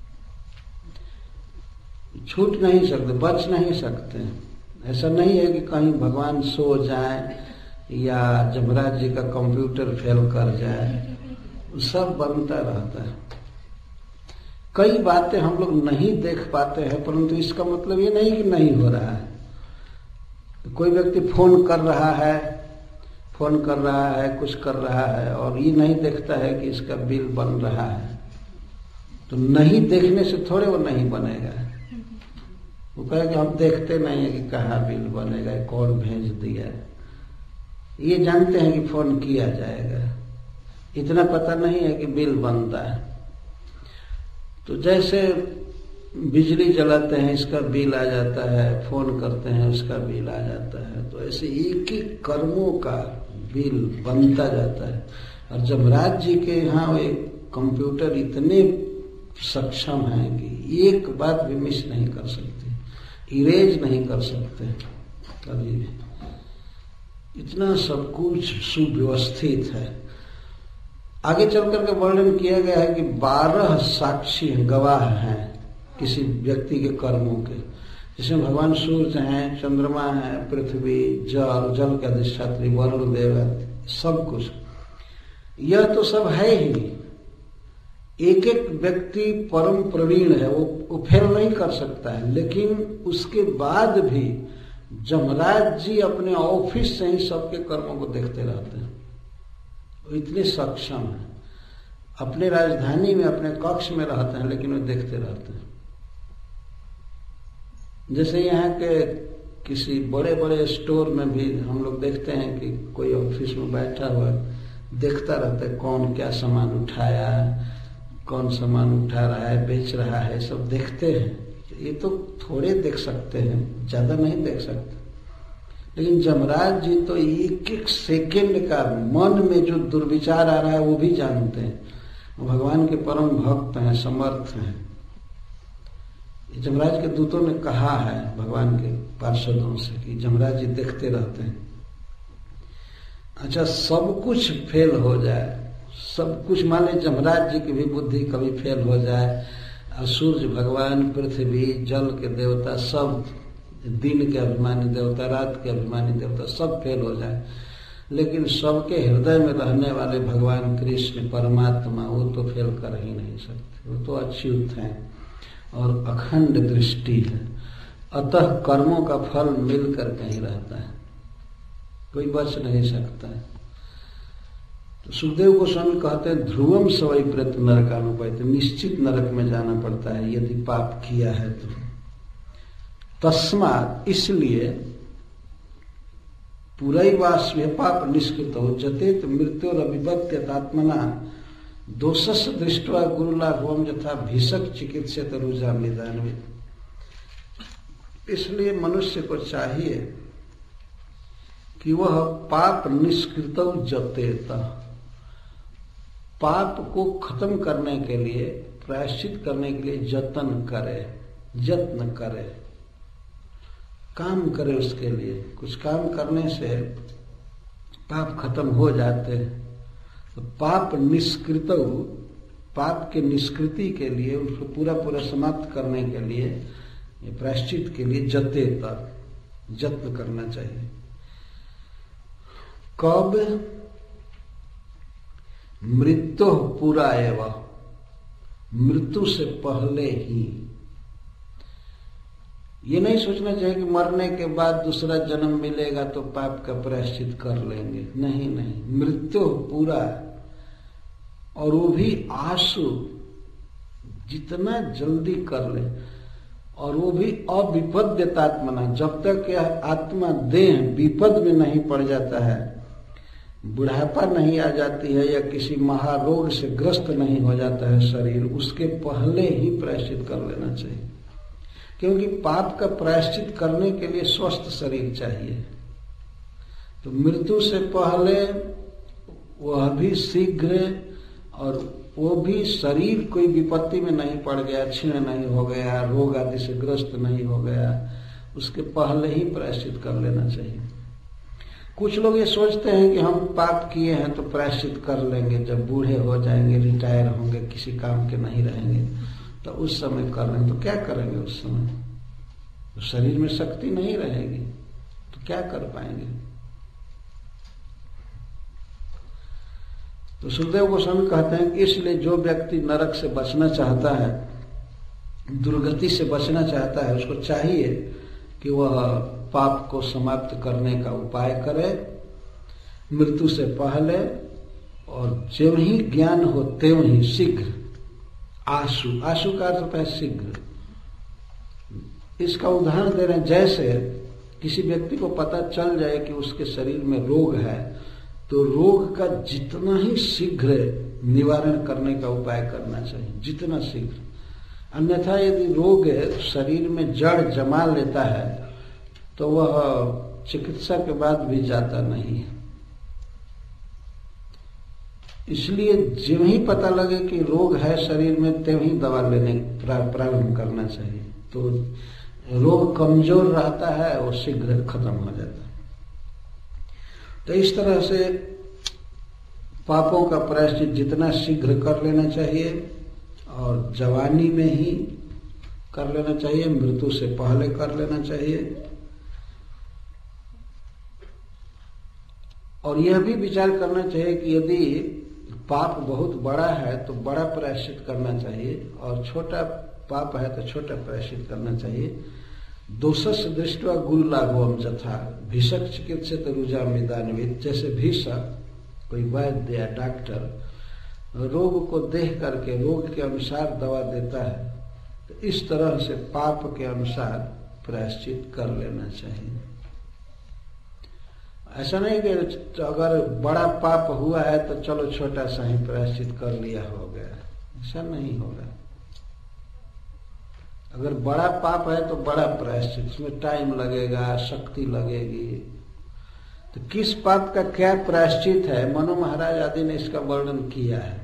S1: छूट नहीं सकते, बच नहीं सकते। ऐसा नहीं है कि कहीं भगवान सो जाए या जमराज जी का कंप्यूटर फेल कर जाए, सब बनता रहता है। कई बातें हम लोग नहीं देख पाते हैं, परंतु इसका मतलब ये नहीं कि नहीं हो रहा है। कोई व्यक्ति फोन कर रहा है, कुछ कर रहा है और ये नहीं देखता है कि इसका बिल बन रहा है, तो नहीं देखने से थोड़े वो नहीं बनेगा। वो कहे कि हम देखते नहीं है कि कहाँ बिल बनेगा, कौन भेज दिया। ये जानते हैं कि फोन किया जाएगा, इतना पता नहीं है कि बिल बनता है। तो जैसे बिजली जलाते हैं, इसका बिल आ जाता है, फोन करते हैं, उसका बिल आ जाता है। तो ऐसे एक एक कर्मों का बिल बनता जाता है। और जमराज जी के यहाँ एक कंप्यूटर इतने सक्षम है कि एक बात भी मिस नहीं कर सकते, इरेज नहीं कर सकते कभी भी। इतना सब कुछ सुव्यवस्थित है। आगे चल करके वर्णन किया गया है कि 12 साक्षी गवाह हैं किसी व्यक्ति के कर्मों के, जिसमें भगवान सूर्य हैं, चंद्रमा है, पृथ्वी, जल के अधिष्ठात्री वरुण देव, सब कुछ। यह तो सब है ही। एक एक व्यक्ति परम प्रवीण है, वो फेल नहीं कर सकता है। लेकिन उसके बाद भी जमराज जी अपने ऑफिस से ही सबके कर्मों को देखते रहते हैं। वो इतने सक्षम है, अपने राजधानी में अपने कक्ष में रहते हैं, लेकिन वो देखते रहते हैं। जैसे यहाँ के किसी बड़े बड़े स्टोर में भी हम लोग देखते हैं कि कोई ऑफिस में बैठा हुआ देखता रहता है कौन क्या सामान उठाया, कौन सामान उठा रहा है, बेच रहा है, सब देखते हैं। ये तो थोड़े देख सकते हैं, ज्यादा नहीं देख सकते। लेकिन जमराज जी तो एक एक सेकेंड का मन में जो दुर्विचार आ रहा है वो भी जानते हैं। भगवान के परम भक्त हैं, समर्थ हैं। जमराज के दूतों ने कहा है भगवान के पार्षदों से कि जमराज जी देखते रहते हैं। अच्छा, सब कुछ फेल हो जाए, सब कुछ, मान ले जमराज जी की भी बुद्धि कभी फेल हो जाए, और सूर्य भगवान, पृथ्वी, जल के देवता, सब, दिन के अभिमानी देवता, रात के अभिमानी देवता, सब फेल हो जाए, लेकिन सबके हृदय में रहने वाले भगवान कृष्ण परमात्मा, वो तो फेल कर ही नहीं सकते। वो तो अच्युत हैं और अखंड दृष्टि है। अतः कर्मों का फल मिलकर कहीं रहता है, कोई बच नहीं सकता है। तो सुखदेव गोस्वामी कहते हैं ध्रुवम सवै व्रत नरकानुपैत, निश्चित नरक में जाना पड़ता है यदि पाप किया है तो। तस्मात्, इसलिए पुरैवास्म्य पाप निष्कृत हो जतेत मृत्योरविपत्यतात्मना दोषस् दृष्ट्वा गुरुलाभवम यथा भीषक चिकित्सित रुजा निदान्वित। इसलिए मनुष्य को चाहिए कि वह पाप निष्कृत जतेत, पाप को खत्म करने के लिए, प्रायश्चित करने के लिए यत्न करे, काम करे। उसके लिए कुछ काम करने से पाप खत्म हो जाते हैं। तो पाप निष्कृत, पाप के निष्कृति के लिए, उसको पूरा पूरा समाप्त करने के लिए, प्रायश्चित के लिए यत्न करना चाहिए। कब? मृत्यु पूरा एवं, मृत्यु से पहले ही। ये नहीं सोचना चाहिए कि मरने के बाद दूसरा जन्म मिलेगा तो पाप का प्रायश्चित कर लेंगे। नहीं, मृत्यु पूरा, और वो भी आशु, जितना जल्दी कर ले, और वो भी अविपद्यतात्मना, जब तक यह आत्मा देह विपद में नहीं पड़ जाता है, बुढ़ापा नहीं आ जाती है या किसी महारोग से ग्रस्त नहीं हो जाता है शरीर, उसके पहले ही प्रायश्चित कर लेना चाहिए। क्योंकि पाप का प्रायश्चित करने के लिए स्वस्थ शरीर चाहिए। तो मृत्यु से पहले वह भी शीघ्र और वो भी शरीर कोई विपत्ति में नहीं पड़ गया, क्षीण नहीं हो गया, रोग आदि से ग्रस्त नहीं हो गया, उसके पहले ही प्रायश्चित कर लेना चाहिए। कुछ लोग ये सोचते हैं कि हम पाप किए हैं तो प्रायश्चित कर लेंगे, जब बूढ़े हो जाएंगे, रिटायर होंगे, किसी काम के नहीं रहेंगे तो उस समय कर लेंगे। तो क्या करेंगे उस समय? तो शरीर में शक्ति नहीं रहेगी तो क्या कर पाएंगे? तो सुखदेव गोस्वामी कहते हैं कि इसलिए जो व्यक्ति नरक से बचना चाहता है, दुर्गति से बचना चाहता है, उसको चाहिए कि वह पाप को समाप्त करने का उपाय करे मृत्यु से पहले, और जब ही ज्ञान हो त्यों ही शीघ्र, आशु, आशु का अर्थ होता है शीघ्र। इसका उदाहरण दे रहे हैं, जैसे किसी व्यक्ति को पता चल जाए कि उसके शरीर में रोग है तो रोग का जितना ही शीघ्र निवारण करने का उपाय करना चाहिए, जितना शीघ्र। अन्यथा यदि रोग शरीर में जड़ जमा लेता है तो वह चिकित्सा के बाद भी जाता नहीं है। इसलिए जब ही पता लगे कि रोग है शरीर में तब ही दवा लेने प्रारंभ करना चाहिए। तो रोग कमजोर रहता है और शीघ्र खत्म हो जाता है। तो इस तरह से पापों का प्रायश्चित जितना शीघ्र कर लेना चाहिए और जवानी में ही कर लेना चाहिए, मृत्यु से पहले कर लेना चाहिए। और यह भी विचार करना चाहिए कि यदि पाप बहुत बड़ा है तो बड़ा प्रायश्चित करना चाहिए, और छोटा पाप है तो छोटा प्रायश्चित करना चाहिए। दोषस्य दृष्ट्वा गुरुलाघवम जथा भीषक चिकित्सित रुजा मिदान्वित। जैसे भीषक कोई वैद्य या डॉक्टर रोग को देख करके रोग के अनुसार दवा देता है, तो इस तरह से पाप के अनुसार प्रायश्चित कर लेना चाहिए। ऐसा नहीं कि अगर बड़ा पाप हुआ है तो चलो छोटा सा ही प्रायश्चित कर लिया हो गया, ऐसा नहीं होगा। अगर बड़ा पाप है तो बड़ा प्रायश्चित, उसमें टाइम लगेगा, शक्ति लगेगी। तो किस पाप का क्या प्रायश्चित है, मनु महाराज आदि ने इसका वर्णन किया है।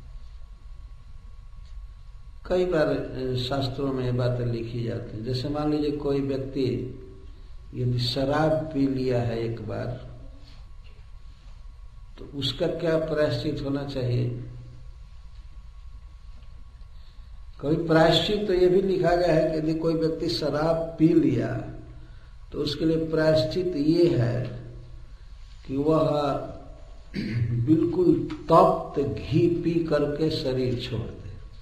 S1: कई बार शास्त्रों में ये बातें लिखी जाती है। जैसे मान लीजिए कोई व्यक्ति यदि शराब पी लिया है एक बार, तो उसका क्या प्रायश्चित होना चाहिए। कोई प्रायश्चित तो ये भी लिखा गया है कि यदि कोई व्यक्ति शराब पी लिया तो उसके लिए प्रायश्चित ये है कि वह बिल्कुल तप्त घी पी करके शरीर छोड़ दे।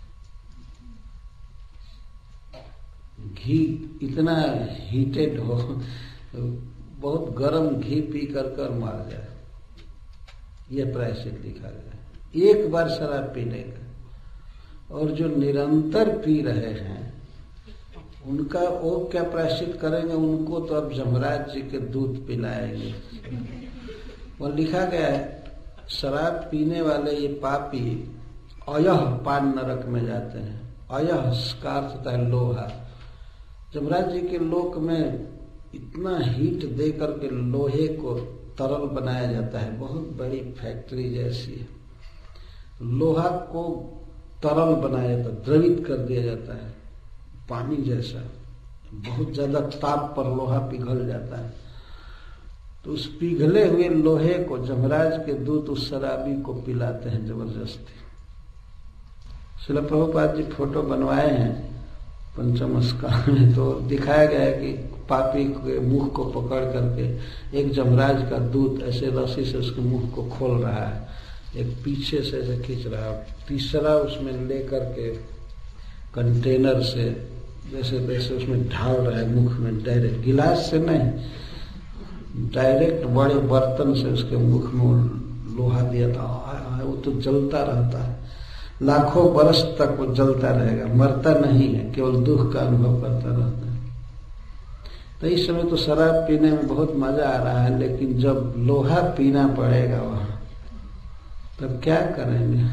S1: घी इतना हीटेड हो, बहुत गर्म घी पी कर मर जाए, यह प्रायश्चित लिखा गया एक बार शराब पीने का। और जो निरंतर पी रहे हैं उनका वो क्या प्रायश्चित करेंगे, उनको तो अब जमराज जी के दूध पिलाएंगे। वह लिखा गया है शराब पीने वाले ये पापी अयह पान नरक में जाते हैं। अयह का अर्थ होता है लोहा। जमराज जी के लोक में इतना हीट दे करके लोहे को तरल बनाया जाता है, बहुत बड़ी फैक्ट्री जैसी है। लोहा को तरल बनाया जाता है, द्रवित कर दिया जाता है, पानी जैसा। बहुत ज्यादा ताप पर लोहा पिघल जाता है। तो उस पिघले हुए लोहे को जमराज के दूत उस शराबी को पिलाते हैं जबरदस्ती। श्रील प्रभुपाद जी फोटो बनवाए हैं पंचम स्कंध में, तो दिखाया गया है कि पापी के मुंह को पकड़ करके एक जमराज का दूत ऐसे रस्सी से उसके मुंह को खोल रहा है, एक पीछे से ऐसे खींच रहा है, तीसरा उसमें ले करके कंटेनर से जैसे तैसे उसमें ढाल रहा है मुख में, डायरेक्ट गिलास से नहीं, डायरेक्ट बड़े बर्तन से उसके मुख में लोहा दिया था। वो तो जलता रहता है, लाखों बरस तक वो जलता रहेगा, मरता नहीं है, केवल दुख का अनुभव करता रहता है। तो इस समय तो शराब पीने में बहुत मजा आ रहा है, लेकिन जब लोहा पीना पड़ेगा वहां तब क्या करेंगे।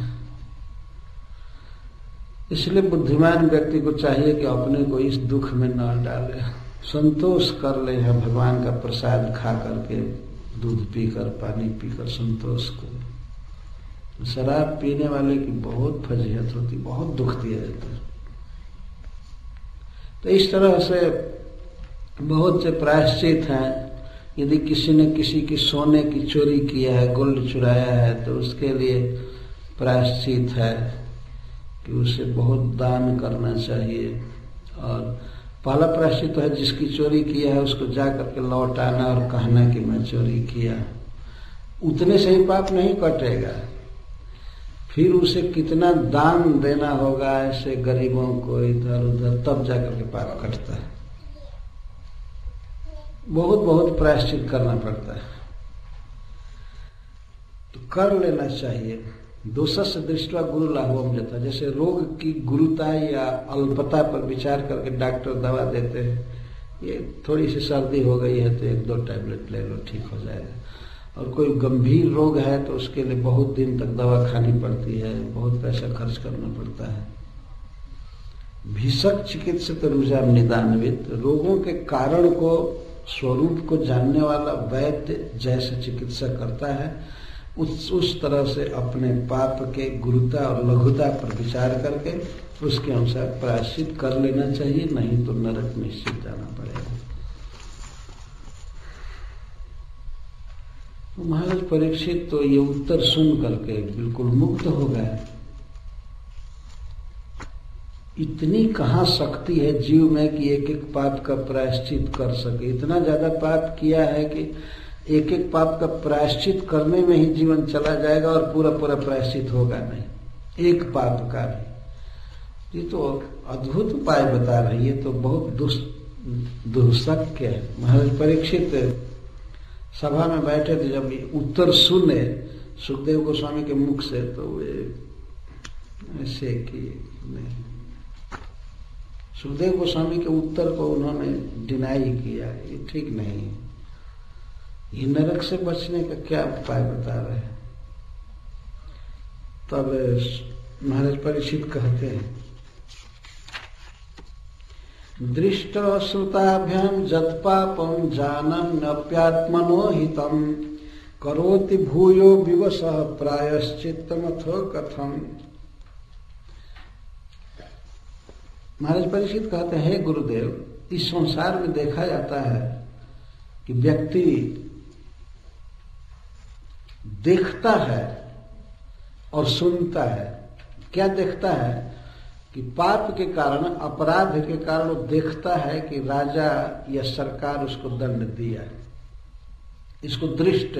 S1: इसलिए बुद्धिमान व्यक्ति को चाहिए कि अपने को इस दुख में न डाले, संतोष कर ले है भगवान का प्रसाद खा करके, दूध पीकर पानी पीकर संतोष कर। शराब पीने वाले की बहुत फजीहत होती, बहुत दुख दिया जाता है। तो इस तरह से बहुत से प्रायश्चित हैं। यदि किसी ने किसी की सोने की चोरी किया है, गोल्ड चुराया है, तो उसके लिए प्रायश्चित है कि उसे बहुत दान करना चाहिए। और पहला प्रायश्चित तो है जिसकी चोरी किया है उसको जा करके लौटाना और कहना कि मैं चोरी किया। उतने से ही पाप नहीं कटेगा, फिर उसे कितना दान देना होगा ऐसे गरीबों को इधर उधर, तब जाकर के पाप कटता है। बहुत बहुत प्रायश्चित करना पड़ता है, तो कर लेना चाहिए। दोषस्य दृष्टवा गुरु लाघवम जता, जैसे रोग की गुरुता या अल्पता पर विचार करके डॉक्टर दवा देते हैं। ये थोड़ी सी सर्दी हो गई है तो 1-2 टैबलेट ले लो, ठीक हो जाएगा। और कोई गंभीर रोग है तो उसके लिए बहुत दिन तक दवा खानी पड़ती है, बहुत पैसा खर्च करना पड़ता है। भीषक चिकित्सक रुझान निदानविद, रोगों के कारण को, स्वरूप को जानने वाला वैद्य जैसे चिकित्सा करता है, उस तरह से अपने पाप के गुरुता और लघुता पर विचार करके उसके अनुसार प्रायश्चित कर लेना चाहिए, नहीं तो नरक निश्चित जाना पड़ेगा। महाराज परीक्षित तो ये उत्तर सुन करके बिल्कुल मुक्त हो गए। इतनी कहाँ शक्ति है जीव में कि एक एक पाप का प्रायश्चित कर सके। इतना ज्यादा पाप किया है कि एक एक पाप का प्रायश्चित करने में ही जीवन चला जाएगा और पूरा पूरा प्रायश्चित होगा नहीं, एक पाप का भी। ये तो अद्भुत उपाय बता रहे, ये तो बहुत दुष्शक्य है। महाराज परीक्षित सभा में बैठे थे, जब उत्तर सुने सुखदेव गोस्वामी के मुख से, तो वे ऐसे कि नहीं, सुखदेव गोस्वामी के उत्तर को उन्होंने डिनाई किया, ये ठीक नहीं है। ये नरक से बचने का क्या उपाय बता रहे हैं। तब महाराज परीक्षित कहते हैं, दृष्ट श्रुताभ्याम जत्पापम जानम नप्यात्मनो हितम करोति भूयो विवशः प्रायश्चित्तमथो कथम। महाराज परीक्षित कहते हैं, हे गुरुदेव, इस संसार में देखा जाता है कि व्यक्ति देखता है और सुनता है। क्या देखता है कि पाप के कारण, अपराध के कारण वो देखता है कि राजा या सरकार उसको दंड दिया। इसको दृष्ट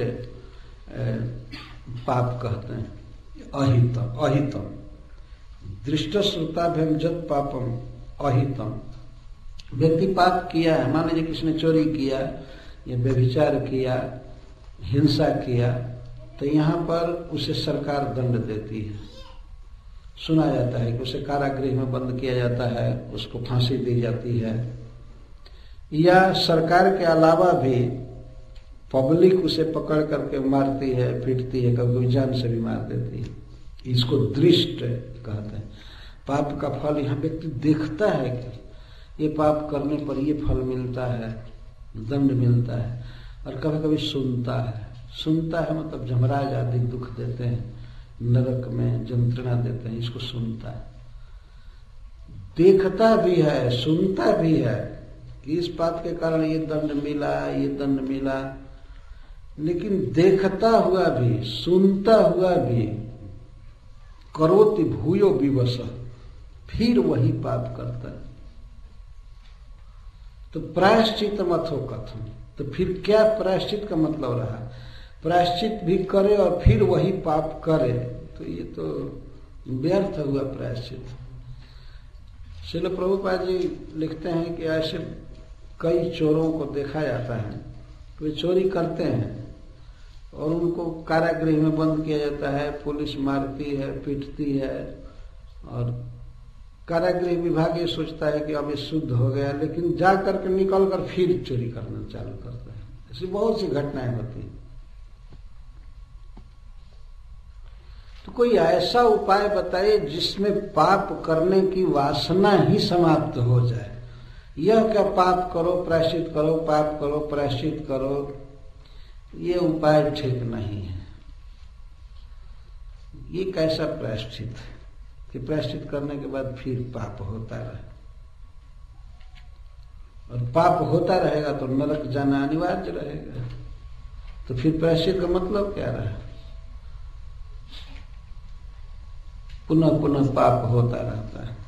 S1: पाप कहते हैं, अहितम। अहितम दृष्ट श्रुताभ्याम जत पापम अहितम। व्यक्ति पाप किया है, मान लीजिए किसी ने चोरी किया या व्यभिचार किया, हिंसा किया, तो यहाँ पर उसे सरकार दंड देती है। सुना जाता है कि उसे कारागृह में बंद किया जाता है, उसको फांसी दी जाती है, या सरकार के अलावा भी पब्लिक उसे पकड़ करके मारती है, पीटती है, कभी जान से भी मार देती है। इसको दृष्ट कहते हैं। पाप का फल यहाँ व्यक्ति देखता है कि ये पाप करने पर ये फल मिलता है, दंड मिलता है। और कभी कभी सुनता है। सुनता है मतलब जमराज आदि दुख देते हैं, नरक में यंत्रणा देते हैं, इसको सुनता है। देखता भी है, सुनता भी है कि इस बात के कारण ये दंड मिला, ये दंड मिला, लेकिन देखता हुआ भी, सुनता हुआ भी करोति भूयो विवश, फिर वही पाप करता है। तो प्रायश्चित मथो कथम, तो फिर क्या प्रायश्चित का मतलब रहा? प्रायश्चित भी करे और फिर वही पाप करे, तो ये तो व्यर्थ हुआ प्रायश्चित। श्रील प्रभुपाद जी लिखते हैं कि ऐसे कई चोरों को देखा जाता है, वे चोरी करते हैं और उनको कारागृह में बंद किया जाता है, पुलिस मारती है, पीटती है, और कारागृह विभाग ये सोचता है कि अब ये शुद्ध हो गया, लेकिन जा करके निकल कर फिर चोरी करना चालू करता है। ऐसी बहुत सी घटनाएं होती हैं। तो कोई ऐसा उपाय बताइए जिसमें पाप करने की वासना ही समाप्त हो जाए। यह क्या पाप करो प्रायश्चित करो, पाप करो प्रायश्चित करो, ये उपाय ठीक नहीं है। ये कैसा प्रायश्चित है कि प्रायश्चित करने के बाद फिर पाप होता रहे, और पाप होता रहेगा तो नरक जाना अनिवार्य रहेगा। तो फिर प्रायश्चित का मतलब क्या रहा? पुनः पुनः पाप होता रहता है।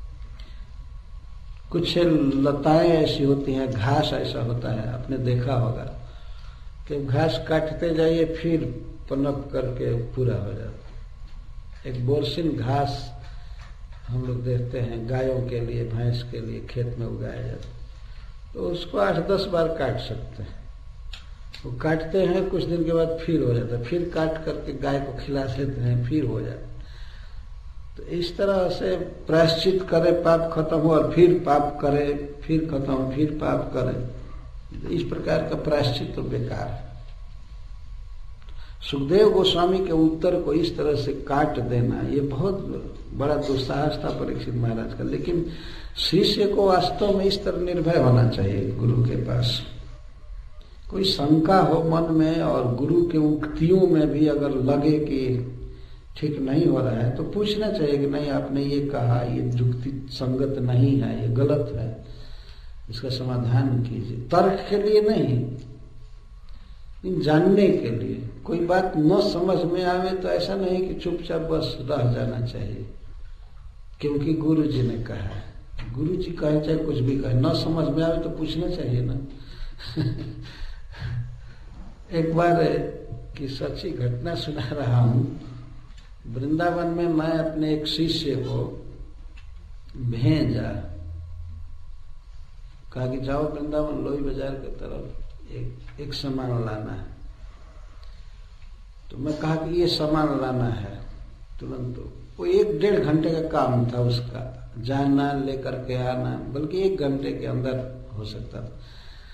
S1: कुछ लताएं ऐसी होती हैं, घास ऐसा होता है, आपने देखा होगा कि घास काटते जाइए फिर पनप करके पूरा हो जाता। एक बोरसिन घास हम लोग देखते हैं गायों के लिए, भैंस के लिए खेत में उगाया जाता, तो उसको 8-10 बार काट सकते हैं। वो काटते हैं, कुछ दिन के बाद फिर हो जाता है, फिर काट करके गाय को खिला देते हैं, फिर हो जाता है। तो इस तरह से प्रायश्चित करे, पाप खत्म हो, और फिर पाप करे, फिर खत्म, फिर पाप करे, इस प्रकार का प्रायश्चित तो बेकार है। सुखदेव गोस्वामी के उत्तर को इस तरह से काट देना, ये बहुत बड़ा दुस्साहस था परीक्षित महाराज का। लेकिन शिष्य को वास्तव में इस तरह निर्भय होना चाहिए गुरु के पास। कोई शंका हो मन में और गुरु के उक्तियों में भी अगर लगे कि ठीक नहीं हो रहा है, तो पूछना चाहिए कि नहीं, आपने ये कहा, ये युक्ति संगत नहीं है, ये गलत है, इसका समाधान कीजिए। तर्क के लिए नहीं, जानने के लिए। कोई बात न समझ में आवे तो ऐसा नहीं कि चुपचाप बस रह जाना चाहिए, क्योंकि गुरु जी ने कहा है। गुरु जी कहे चाहे कुछ भी कहे, न समझ में आवे तो पूछना चाहिए ना। एक बार की सच्ची घटना सुना रहा हूं। वृंदावन में मैं अपने एक शिष्य को भेजा, कहा कि जाओ वृंदावन लोही बाजार की तरफ एक सामान लाना है। तो मैं कहा कि ये सामान लाना है तुरंत। वो 1-1.5 घंटे का काम था उसका, जाना, लेकर के आना, बल्कि 1 घंटे के अंदर हो सकता था।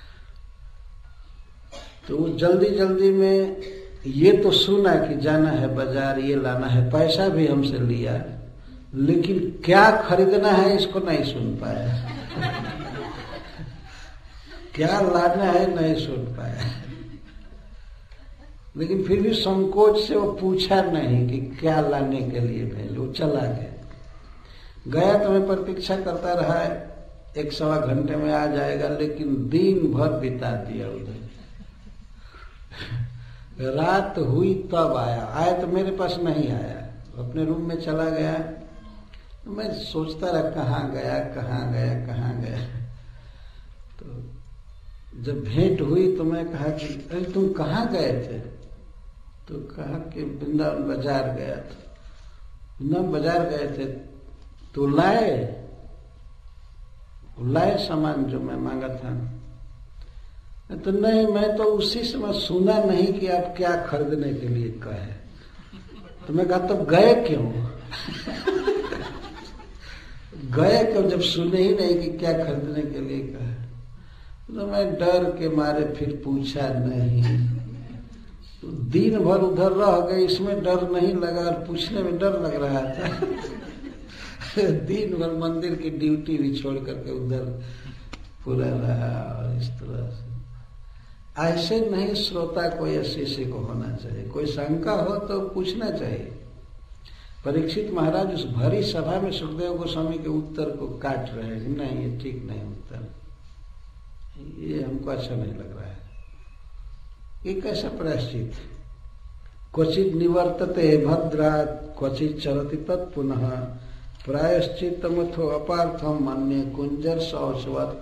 S1: तो वो जल्दी जल्दी में ये तो सुना कि जाना है बाजार, ये लाना है, पैसा भी हमसे लिया, लेकिन क्या खरीदना है इसको नहीं सुन पाया। क्या लाना है नहीं सुन पाया। लेकिन फिर भी संकोच से वो पूछा नहीं कि क्या लाने के लिए भेज, वो चला गया। तो मैं प्रतीक्षा करता रहा, 1-1.25 घंटे में आ जाएगा, लेकिन दिन भर बिता दिया उधर। रात हुई तब आया तो मेरे पास नहीं आया, अपने रूम में चला गया। तो मैं सोचता रहा कहाँ गया। तो जब भेंट हुई तो मैं कहा कि अरे तुम कहाँ गए थे? तो कहा कि वृंदावन बाजार गया था। वृंदावन बाजार गए थे तो लाए सामान जो मैं मांगा था? तो नहीं, मैं तो उसी समय सुना नहीं कि आप क्या खरीदने के लिए कहे। तो मैं कहा तब गए क्यों? गए क्यों जब सुने ही नहीं कि क्या खरीदने के लिए कहे? तो मैं डर के मारे फिर पूछा नहीं। तो दिन भर उधर रह गए, इसमें डर नहीं लगा और पूछने में डर लग रहा था। दिन भर मंदिर की ड्यूटी भी छोड़ करके उधर पूरा रहा। और इस तरह से ऐसे नहीं श्रोता को या शिष्य को होना चाहिए। कोई शंका हो तो पूछना चाहिए। परीक्षित महाराज उस भरी सभा में सुखदेव गोस्वामी के उत्तर को काट रहे हैं, नहीं ये ठीक नहीं उत्तर, ये हमको अच्छा नहीं लग रहा है। ये कैसा प्रायश्चित? क्वचित निवर्तते भद्रात् क्वचित चरति तत्पुनः प्रायश्चित्तमथो अपार्थम मन्ये कुंजर शौचवत्।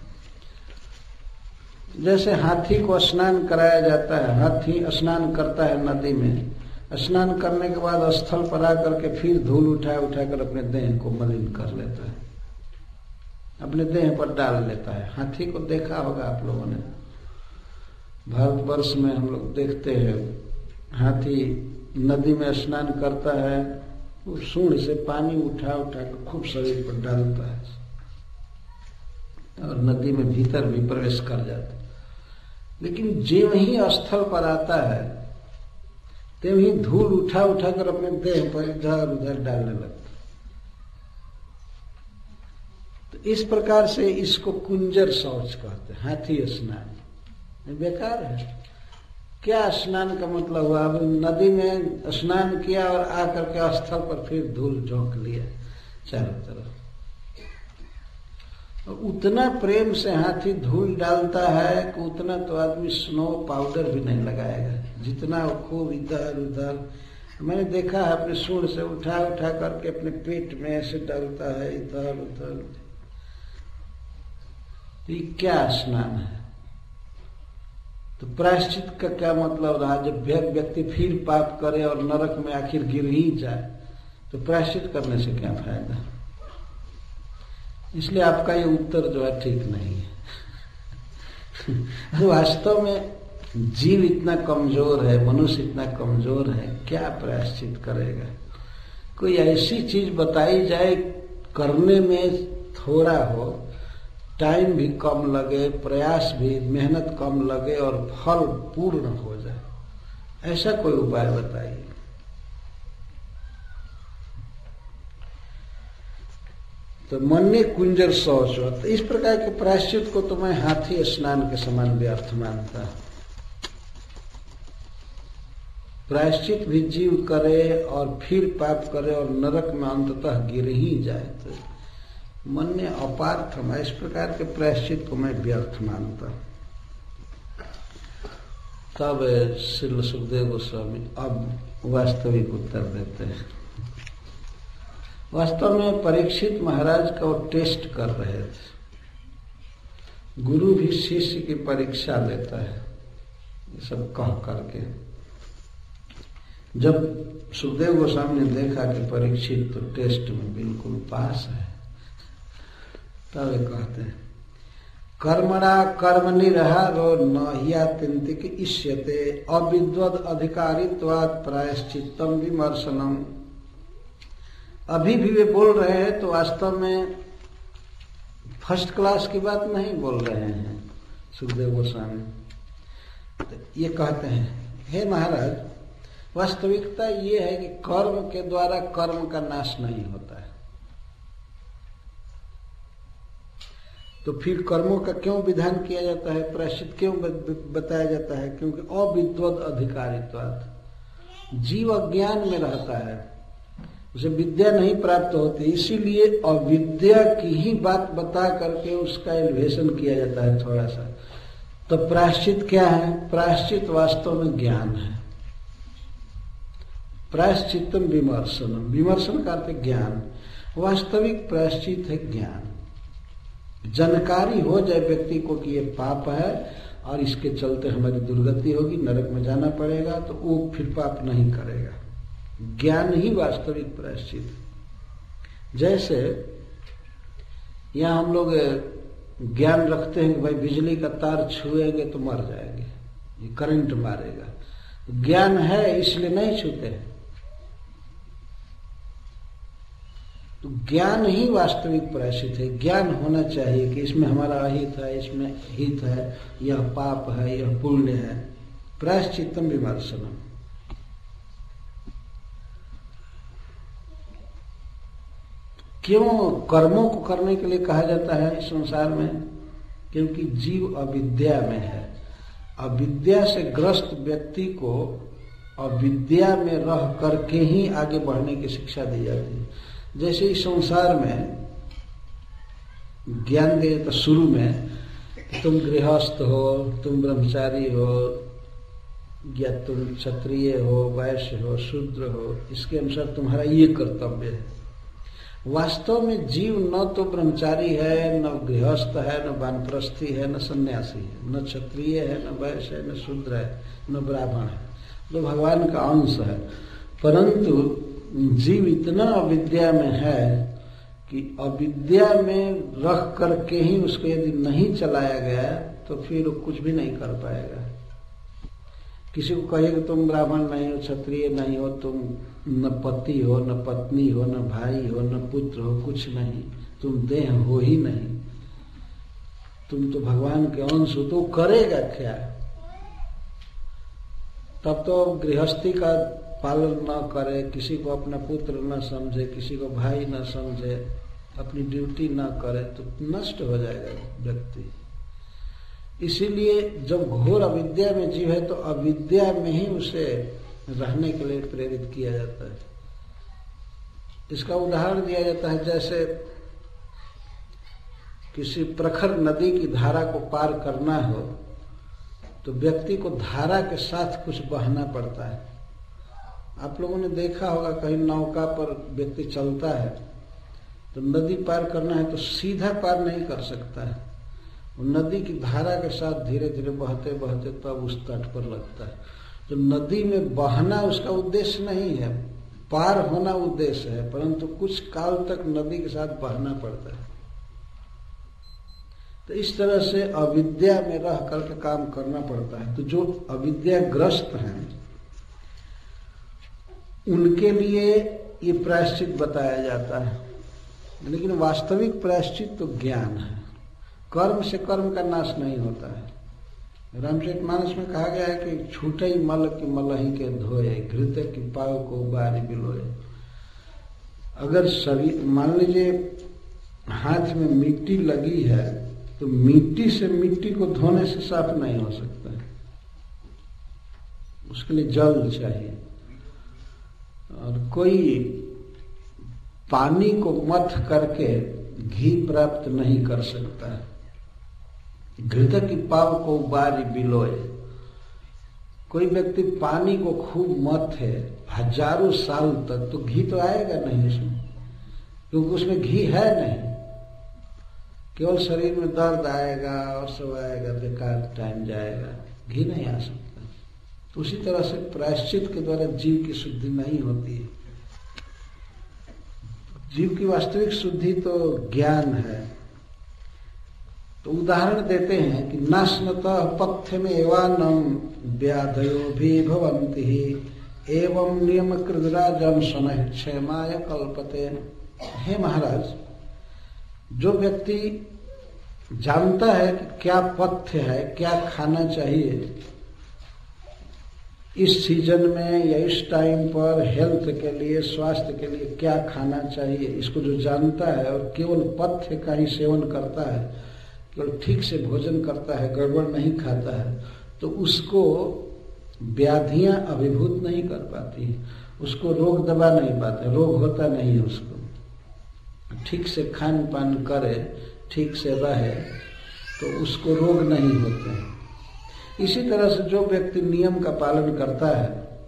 S1: जैसे हाथी को स्नान कराया जाता है, हाथी स्नान करता है नदी में, स्नान करने के बाद स्थल पर आकर के फिर धूल उठाकर अपने देह को मलिन कर लेता है, अपने देह पर डाल लेता है। हाथी को देखा होगा आप लोगों ने, भारतवर्ष में हम लोग देखते हैं हाथी नदी में स्नान करता है, वो सूंड से पानी उठाकर खूब शरीर पर डालता है और नदी में भीतर भी प्रवेश कर जाता है। लेकिन ज्यों ही स्थल पर आता है त्यों ही धूल उठाकर अपने देह पर इधर उधर डालने लगता। तो इस प्रकार से इसको कुंजर शौच कहते हैं, हाथी स्नान बेकार है। क्या स्नान का मतलब हुआ? अब नदी में स्नान किया और आकर के स्थल पर फिर धूल झोंक लिया चारों तरफ। उतना प्रेम से हाथी धूल डालता है कि उतना तो आदमी स्नो पाउडर भी नहीं लगाएगा, जितना वो खूब इधर उधर। मैंने देखा है अपने सूंड से उठा उठा करके अपने पेट में ऐसे डालता है इधर उधर। तो ये क्या स्नान है? तो प्रायश्चित का क्या मतलब रहा? जब व्यक्ति फिर पाप करे और नरक में आखिर गिर ही जाए तो प्रायश्चित करने से क्या फायदा? इसलिए आपका ये उत्तर जो है ठीक नहीं है। वास्तव में जीव इतना कमजोर है, मनुष्य इतना कमजोर है, क्या प्रायश्चित करेगा? कोई ऐसी चीज बताई जाए करने में थोड़ा हो, टाइम भी कम लगे, प्रयास भी, मेहनत कम लगे और फल पूर्ण हो जाए, ऐसा कोई उपाय बताइए। तो मन ने कुंजर शौच, इस प्रकार के प्रायश्चित को तो मैं हाथी स्नान के समान व्यर्थ मानता। प्रायश्चित भी जीव करे और फिर पाप करे और नरक में अंततः गिर ही जाए तो मन ने अपार्थम है। इस प्रकार के प्रायश्चित को मैं व्यर्थ मानता। तब श्री सुखदेव गोस्वामी अब वास्तविक उत्तर देते हैं। वास्तव में परीक्षित महाराज का वो टेस्ट कर रहे थे। गुरु भी शिष्य की परीक्षा लेता है, ये सब कह करके। जब सुखदेव गोस्वामी ने देखा कि परीक्षित तो टेस्ट में बिल्कुल पास है, तब वे कहते हैं कर्मणा कर्मनिरहारो न ह्यात्यंतिक इष्यते अविद्वद अधिकारित्वात् प्रायश्चित्तम विमर्शनम। अभी भी वे बोल रहे हैं तो वास्तव में फर्स्ट क्लास की बात नहीं बोल रहे हैं सुखदेव गोस्वामी। तो ये कहते हैं, हे महाराज, वास्तविकता ये है कि कर्म के द्वारा कर्म का नाश नहीं होता है। तो फिर कर्मों का क्यों विधान किया जाता है, प्रायश्चित क्यों बताया जाता है? क्योंकि अविद्वद अधिकारित्वात्, जीव अज्ञान में रहता है, उसे विद्या नहीं प्राप्त होती, इसीलिए अविद्या की ही बात बता करके उसका एलिवेशन किया जाता है थोड़ा सा। तो प्रायश्चित क्या है? प्रायश्चित वास्तव में ज्ञान है। प्रायश्चित्तम विमर्शनम, विमर्शन का अर्थ ज्ञान। वास्तविक प्रायश्चित है ज्ञान। जानकारी हो जाए व्यक्ति को कि ये पाप है और इसके चलते हमारी दुर्गति होगी, नरक में जाना पड़ेगा, तो वो फिर पाप नहीं करेगा। ज्ञान ही वास्तविक प्रायश्चित। जैसे यहां हम लोग ज्ञान रखते हैं कि भाई बिजली का तार छुएंगे तो मर जाएंगे, ये करंट मारेगा। ज्ञान है इसलिए नहीं छूते हैं। तो ज्ञान ही वास्तविक प्रायश्चित है। ज्ञान होना चाहिए कि इसमें हमारा अहित है, इसमें हित है, यह पाप है, यह पुण्य है। प्रायश्चित्तम विमर्शनम। क्यों कर्मों को करने के लिए कहा जाता है इस संसार में? क्योंकि जीव अविद्या में है। अविद्या से ग्रस्त व्यक्ति को अविद्या में रह करके ही आगे बढ़ने की शिक्षा दी जाती है। जैसे इस संसार में ज्ञान दे तो शुरू में तुम गृहस्थ हो, तुम ब्रह्मचारी हो, या तुम क्षत्रिय हो, वैश्य हो, शूद्र हो, इसके अनुसार तुम्हारा ये कर्तव्य है। वास्तव में जीव न तो ब्रह्मचारी है, न गृहस्थ है, न वानप्रस्थी है, न सन्यासी है, न क्षत्रिय है, न वैश्य है, न शूद्र है, न ब्राह्मण है, जो भगवान का अंश है। परंतु जीव इतना अविद्या में है कि अविद्या में रख करके ही उसको यदि नहीं चलाया गया तो फिर वो कुछ भी नहीं कर पाएगा। किसी को कहे कि तुम ब्राह्मण नहीं हो, क्षत्रिय नहीं हो, तुम न पति हो, न पत्नी हो, न भाई हो, न पुत्र हो, कुछ नहीं, तुम देह हो ही नहीं, तुम तो भगवान के अंश हो, तो करेगा क्या? तब तो गृहस्थी का पालन न करे, किसी को अपना पुत्र न समझे, किसी को भाई न समझे, अपनी ड्यूटी न करे, तो नष्ट हो जाएगा व्यक्ति। इसीलिए जब घोर अविद्या में जीव है तो अविद्या में ही उसे रहने के लिए प्रेरित किया जाता है। इसका उदाहरण दिया जाता है, जैसे किसी प्रखर नदी की धारा को पार करना हो तो व्यक्ति को धारा के साथ कुछ बहना पड़ता है। आप लोगों ने देखा होगा कहीं नौका पर व्यक्ति चलता है तो नदी पार करना है तो सीधा पार नहीं कर सकता है, वो नदी की धारा के साथ धीरे धीरे बहते बहते तब उस तट पर लगता है। तो नदी में बहना उसका उद्देश्य नहीं है, पार होना उद्देश्य है, परंतु कुछ काल तक नदी के साथ बहना पड़ता है। तो इस तरह से अविद्या में रह करके काम करना पड़ता है। तो जो अविद्याग्रस्त हैं उनके लिए ये प्रायश्चित बताया जाता है, लेकिन वास्तविक प्रायश्चित तो ज्ञान है। कर्म से कर्म का नाश नहीं होता है। रामचरितमानस में कहा गया है कि छूटे मल की मलही के धोए, घृत की पाव को बारी बिलोए। अगर शरीर, मान लीजिए हाथ में मिट्टी लगी है तो मिट्टी से मिट्टी को धोने से साफ नहीं हो सकता है, उसके लिए जल चाहिए। और कोई पानी को मथ करके घी प्राप्त नहीं कर सकता है। घृत की पाव को बारी बिलोए। कोई व्यक्ति पानी को खूब मथे हजारों साल तक तो घी तो आएगा नहीं उसमें, क्योंकि उसमें घी है नहीं, केवल शरीर में दर्द आएगा और सब आएगा, बेकार टाइम जाएगा, घी नहीं आ सकता। तो उसी तरह से प्रायश्चित के द्वारा जीव की शुद्धि नहीं होती है। जीव की वास्तविक शुद्धि तो ज्ञान है। तो उदाहरण देते हैं कि नाश्नतः पथ्य में एवानम व्याधयो भी भवन्ति एवं नियम कृतराजम शनः क्षेमाय कल्पते। हे महाराज, जो व्यक्ति जानता है कि क्या पथ्य है, क्या खाना चाहिए इस सीजन में या इस टाइम पर, हेल्थ के लिए, स्वास्थ्य के लिए क्या खाना चाहिए, इसको जो जानता है और केवल पथ्य का ही सेवन करता है, केवल ठीक से भोजन करता है, गड़बड़ नहीं खाता है, तो उसको व्याधियां अभिभूत नहीं कर पाती, उसको रोग दबा नहीं पाते, रोग होता नहीं है उसको। ठीक से खान पान करे, ठीक से रहे तो उसको रोग नहीं होते हैं। इसी तरह से जो व्यक्ति नियम का पालन करता है,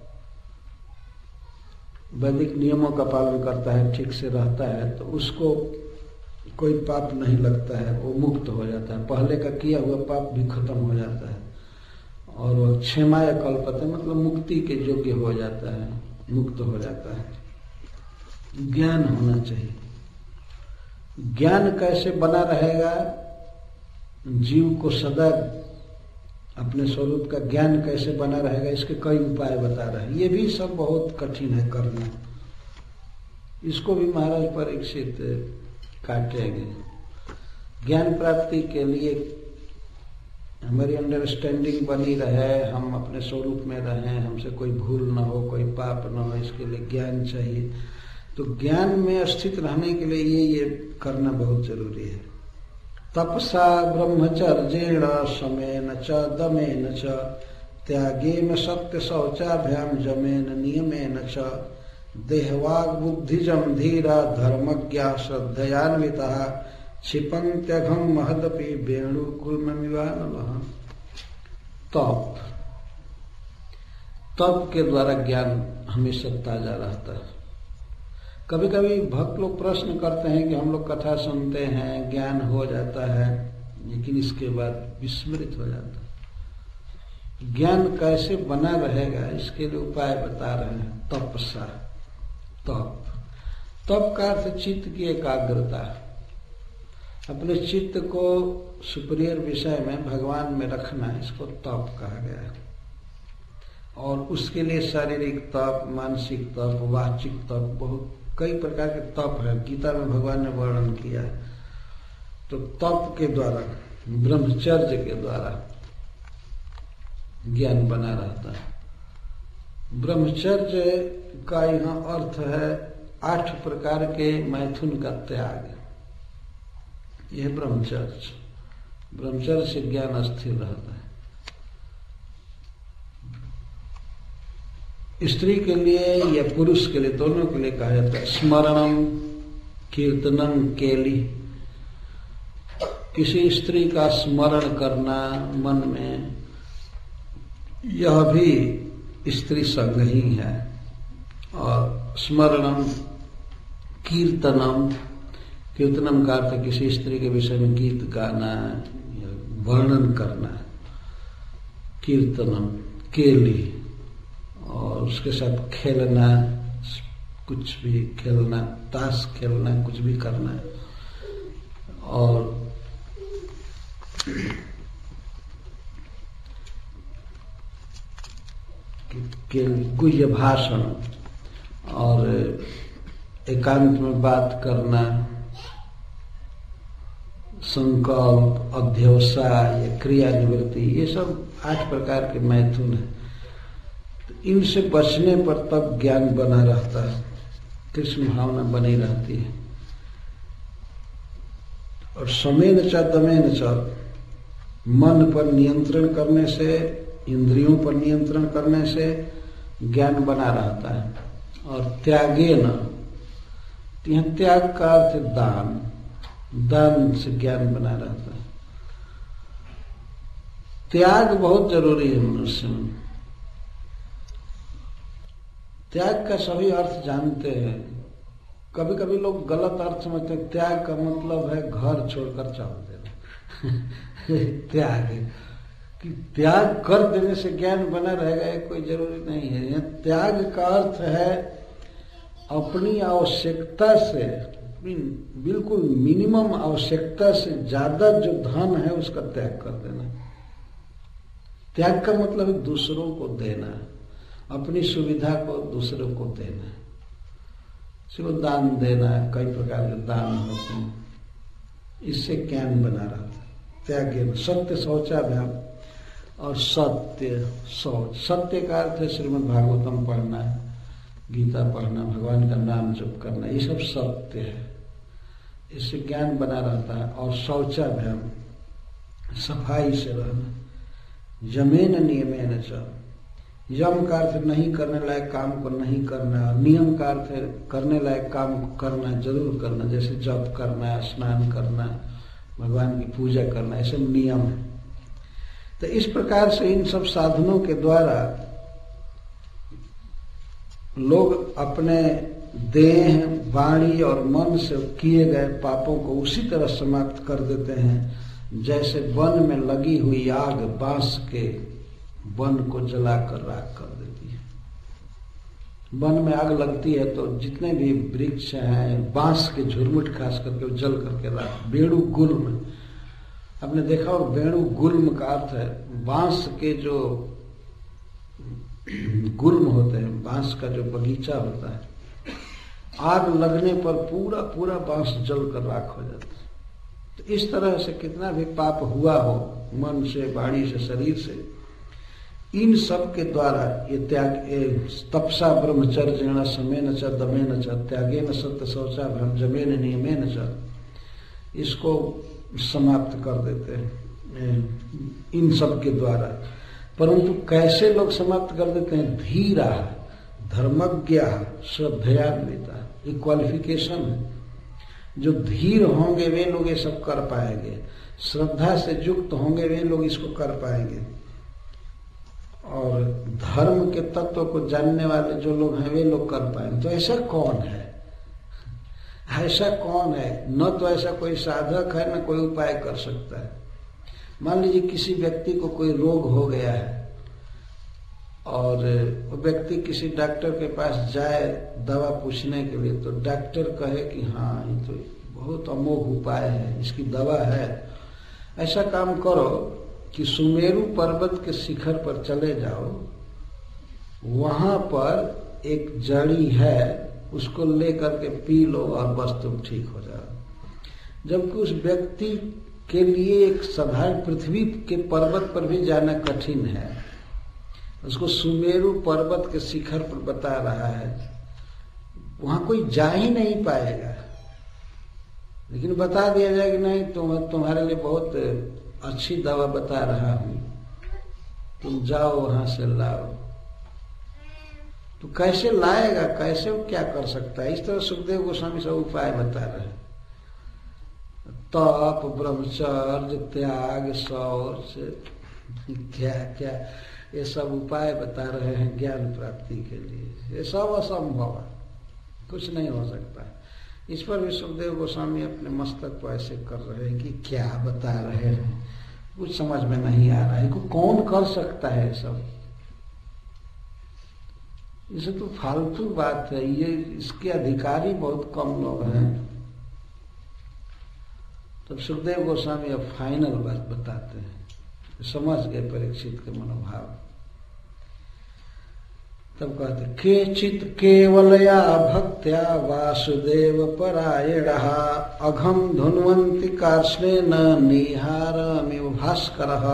S1: वैदिक नियमों का पालन करता है, ठीक से रहता है, तो उसको कोई पाप नहीं लगता है, वो मुक्त हो जाता है, पहले का किया हुआ पाप भी खत्म हो जाता है और वो क्षेमाय कल्पते, मतलब मुक्ति के योग्य हो जाता है, मुक्त हो जाता है। ज्ञान होना चाहिए। ज्ञान कैसे बना रहेगा, जीव को सदा अपने स्वरूप का ज्ञान कैसे बना रहेगा, इसके कई उपाय बता रहे हैं। ये भी सब बहुत कठिन है करना, इसको भी महाराज परीक्षित काटेंगे। ज्ञान प्राप्ति के लिए हमारी अंडरस्टैंडिंग बनी रहे, हम अपने स्वरूप में रहें, हमसे कोई भूल न हो, कोई पाप न हो, इसके लिए ज्ञान चाहिए। तो ज्ञान में स्थित रहने के लिए ये करना बहुत जरूरी है। तपसा ब्रह्मचर्येण शमेन च दमेन च त्यागेन सत्य शौचाभ्याम जमेन नियमेन च देहवाग बुद्धिजम धीरा धर्मज्ञा श्रद्धयान्वितः क्षिपन्त्यघम महदपि वेणुकुलमिवानलः। तप के द्वारा ज्ञान हमेशा ताजा रहता है। कभी कभी भक्त लोग प्रश्न करते हैं कि हम लोग कथा सुनते हैं, ज्ञान हो जाता है, लेकिन इसके बाद विस्मृत हो जाता है। ज्ञान कैसे बना रहेगा, इसके लिए उपाय बता रहे हैं। तपसा, तप का अर्थ चित्त की एकाग्रता, अपने चित्त को सुपीरियर विषय में, भगवान में रखना, इसको तप कहा गया है। और उसके लिए शारीरिक तप, मानसिक तप, वाचिक तप, बहुत कई प्रकार के तप है, गीता में भगवान ने वर्णन किया है। तो तप के द्वारा, ब्रह्मचर्य के द्वारा ज्ञान बना रहता है। ब्रह्मचर्य का यहाँ अर्थ है 8 प्रकार के मैथुन का त्याग, यह ब्रह्मचर्य। ब्रह्मचर्य से ज्ञान स्थिर रहता है। स्त्री के लिए या पुरुष के लिए, दोनों के लिए कहा जाता है स्मरणम कीर्तनम केली। किसी स्त्री का स्मरण करना मन में, यह भी स्त्री संग ही है। और स्मरणम कीर्तनम, कीर्तनम का अर्थ किसी स्त्री के विषय में गीत गाना या वर्णन करना। कीर्तनम केली, और उसके साथ खेलना, कुछ भी खेलना, ताश खेलना, कुछ भी करना। और गुह्य भाषण और एकांत में बात करना, संकल्प, अध्यवसाय या क्रिया निवृत्ति, ये सब 8 प्रकार के मैथुन है। तो इनसे बचने पर तब ज्ञान बना रहता है, कृष्ण भावना बनी रहती है। और समेन च दमेन च, मन पर नियंत्रण करने से, इंद्रियों पर नियंत्रण करने से ज्ञान बना रहता है। और त्यागेन, यहां त्याग का अर्थ दान, दान से ज्ञान बना रहता है। त्याग बहुत जरूरी है मनुष्य में। त्याग का सभी अर्थ जानते हैं। कभी कभी लोग गलत अर्थ समझते हैं। त्याग का मतलब है घर छोड़कर चल देना। त्याग कि त्याग कर देने से ज्ञान बना रहेगा, ये कोई जरूरी नहीं है। यह त्याग का अर्थ है अपनी आवश्यकता से, बिल्कुल मिनिमम आवश्यकता से ज्यादा जो धन है उसका त्याग कर देना। त्याग का मतलब है दूसरों को देना, अपनी सुविधा को दूसरों को देना, सिर्फ दान देना। कई प्रकार के दान होते हैं, इससे ज्ञान बना रहता है। त्याग सत्य शौचाभ्याम, और सत्य शौच, सत्य का अर्थ है श्रीमद् भागवतम पढ़ना, गीता पढ़ना, भगवान का नाम जप करना, ये सब सत्य है। इससे ज्ञान बना रहता है। और शौचाभ्याम, सफाई से रहना। यमेन नियमेन च, यम का अर्थ नहीं करने लायक काम को नहीं करना, नियम का अर्थ है करने लायक काम करना, जरूर करना, जैसे जप करना, स्नान करना, भगवान की पूजा करना, ऐसे नियम है। तो इस प्रकार से इन सब साधनों के द्वारा लोग अपने देह, वाणी और मन से किए गए पापों को उसी तरह समाप्त कर देते हैं जैसे वन में लगी हुई आग बांस के वन को जलाकर राख कर देती है। वन में आग लगती है तो जितने भी वृक्ष हैं, बांस के झुरमुट खास करके जल करके राख। बेणु गुल्म, आपने देखा हो, बेणु गुल्म का अर्थ है बांस के जो गुल्म होते हैं, बांस का जो बगीचा होता है, आग लगने पर पूरा पूरा बांस जल कर राख हो जाता है। तो इस तरह से कितना भी पाप हुआ हो, मन से, वाणी से, शरीर से, इन सब के द्वारा ये त्याग, तपसा ब्रह्मचर्य समेन च दमेन च त्यागेन सत्य शौचाभ्याम जमेन नियमेन च, इसको समाप्त कर देते हैं इन सब के द्वारा। परंतु कैसे लोग समाप्त कर देते हैं? धीरा, धर्मज्ञ, श्रद्धयान्विता, ये क्वालिफिकेशन है। जो धीर होंगे वे लोग ये सब कर पाएंगे, श्रद्धा से युक्त होंगे वे लोग इसको कर पाएंगे, और धर्म के तत्व को जानने वाले जो लोग हैं वे लोग कर पाएंगे। तो ऐसा कौन है? ऐसा कौन है? न तो ऐसा कोई साधक है, न कोई उपाय कर सकता है। मान लीजिए किसी व्यक्ति को कोई रोग हो गया है और वो व्यक्ति किसी डॉक्टर के पास जाए दवा पूछने के लिए, तो डॉक्टर कहे कि हाँ ये तो बहुत अमोघ उपाय है, इसकी दवा है। ऐसा काम करो कि सुमेरु पर्वत के शिखर पर चले जाओ, वहां पर एक जड़ी है, उसको लेकर के पी लो और बस तुम ठीक हो जाओ। जबकि उस व्यक्ति के लिए एक साधारण पृथ्वी के पर्वत पर भी जाना कठिन है, उसको सुमेरु पर्वत के शिखर पर बता रहा है, वहां कोई जा ही नहीं पाएगा। लेकिन बता दिया जाए कि नहीं तुम्हारे लिए बहुत अच्छी दवा बता रहा हूं, तुम जाओ वहां से लाओ। तो कैसे लाएगा, कैसे वो क्या कर सकता है? इस तरह सुखदेव गोस्वामी सब उपाय बता रहे हैं। तप, ब्रह्मचर्य, त्याग, शौच, क्या क्या ये सब उपाय बता रहे हैं ज्ञान प्राप्ति के लिए। ये सब असंभव है, कुछ नहीं हो सकता है। इस पर भी सुखदेव गोस्वामी अपने मस्तक को ऐसे कर रहे हैं कि क्या बता रहे हैं, कुछ समझ में नहीं आ रहा है। कौन कर सकता है सब? इसे तो फालतू बात है, ये इसके अधिकारी बहुत कम लोग हैं। तब सुखदेव गोस्वामी अब फाइनल बात बताते हैं, समझ गए परीक्षित के मनोभाव। तब कहते केचित केवलया भक्त्या वासुदेव परायणः अघम धुन्वन्ति कार्ष्णेन निहारमिव भास्करः।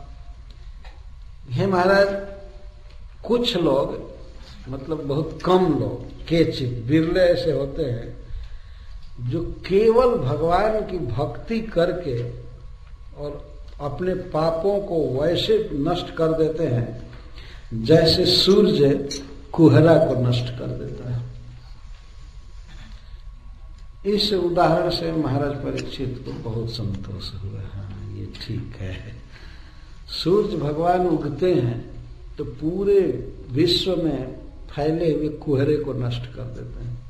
S1: हे महाराज, कुछ लोग, मतलब बहुत कम लोग, केचित बिरले ऐसे होते हैं जो केवल भगवान की भक्ति करके और अपने पापों को वैसे नष्ट कर देते हैं जैसे सूर्य कुहरा को नष्ट कर देता है। इस उदाहरण से महाराज परीक्षित को बहुत संतोष हुआ। हाँ, ये ठीक है। सूर्य भगवान उगते हैं तो पूरे विश्व में फैले हुए कुहरे को नष्ट कर देते हैं।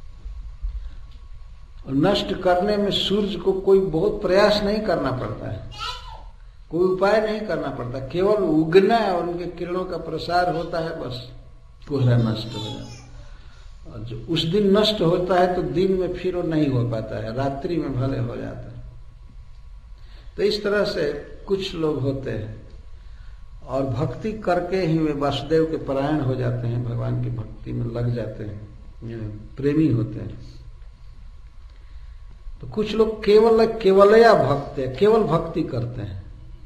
S1: और नष्ट करने में सूर्य को कोई बहुत प्रयास नहीं करना पड़ता है, कोई उपाय नहीं करना पड़ता, केवल उगना है और उनके किरणों का प्रसार होता है, बस कोहरा नष्ट हो जाता है। और जो उस दिन नष्ट होता है तो दिन में फिर वो नहीं हो पाता है, रात्रि में भले हो जाता है। तो इस तरह से कुछ लोग होते हैं और भक्ति करके ही वे वासुदेव के परायण हो जाते हैं, भगवान की भक्ति में लग जाते हैं, प्रेमी होते हैं। तो कुछ लोग केवलया भक्त है, केवल भक्ति करते हैं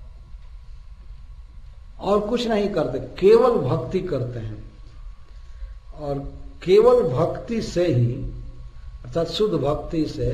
S1: और कुछ नहीं करते, केवल भक्ति करते हैं। और केवल भक्ति से ही, अर्थात शुद्ध भक्ति से,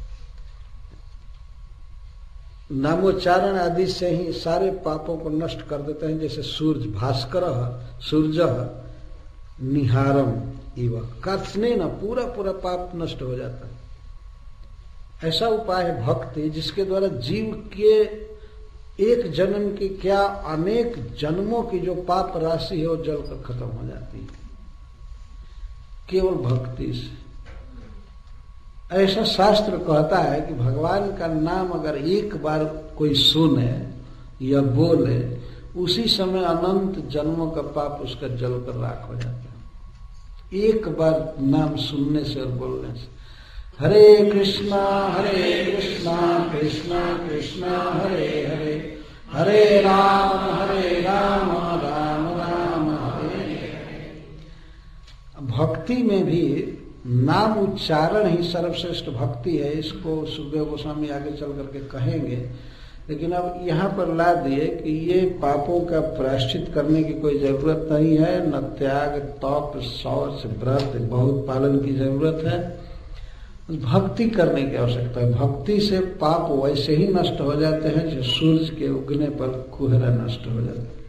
S1: नामोच्चारण आदि से ही सारे पापों को नष्ट कर देते हैं। जैसे सूर्य भास्कर, सूर्य निहारम इव कर्षणे न, पूरा पूरा पाप नष्ट हो जाता है। ऐसा उपाय है भक्ति जिसके द्वारा जीव के एक जन्म की क्या अनेक जन्मों की जो पाप राशि है वो जलकर खत्म हो जाती है केवल भक्ति से। ऐसा शास्त्र कहता है कि भगवान का नाम अगर एक बार कोई सुने या बोले, उसी समय अनंत जन्मों का पाप उसका जलकर राख हो जाता है, एक बार नाम सुनने से और बोलने से। हरे कृष्णा कृष्णा कृष्णा हरे हरे, हरे राम राम राम हरे हरे। भक्ति में भी नाम उच्चारण ही सर्वश्रेष्ठ भक्ति है। इसको सुखदेव गोस्वामी आगे चल करके कहेंगे, लेकिन अब यहाँ पर ला दिए कि ये पापों का प्रायश्चित करने की कोई जरूरत नहीं है, न त्याग, तप, शौच, व्रत बहुत पालन की जरूरत है, भक्ति करने की आवश्यकता है। भक्ति से पाप वैसे ही नष्ट हो जाते हैं जो सूर्य के उगने पर कुहरा नष्ट हो जाता है।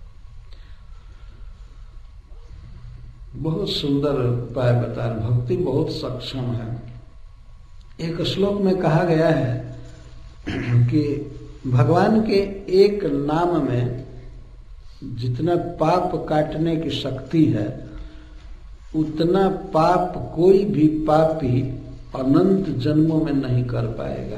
S1: बहुत सुंदर उपाय बता रहे, भक्ति बहुत सक्षम है। एक श्लोक में कहा गया है कि भगवान के एक नाम में जितना पाप काटने की शक्ति है, उतना पाप कोई भी पापी अनंत जन्मों में नहीं कर पाएगा।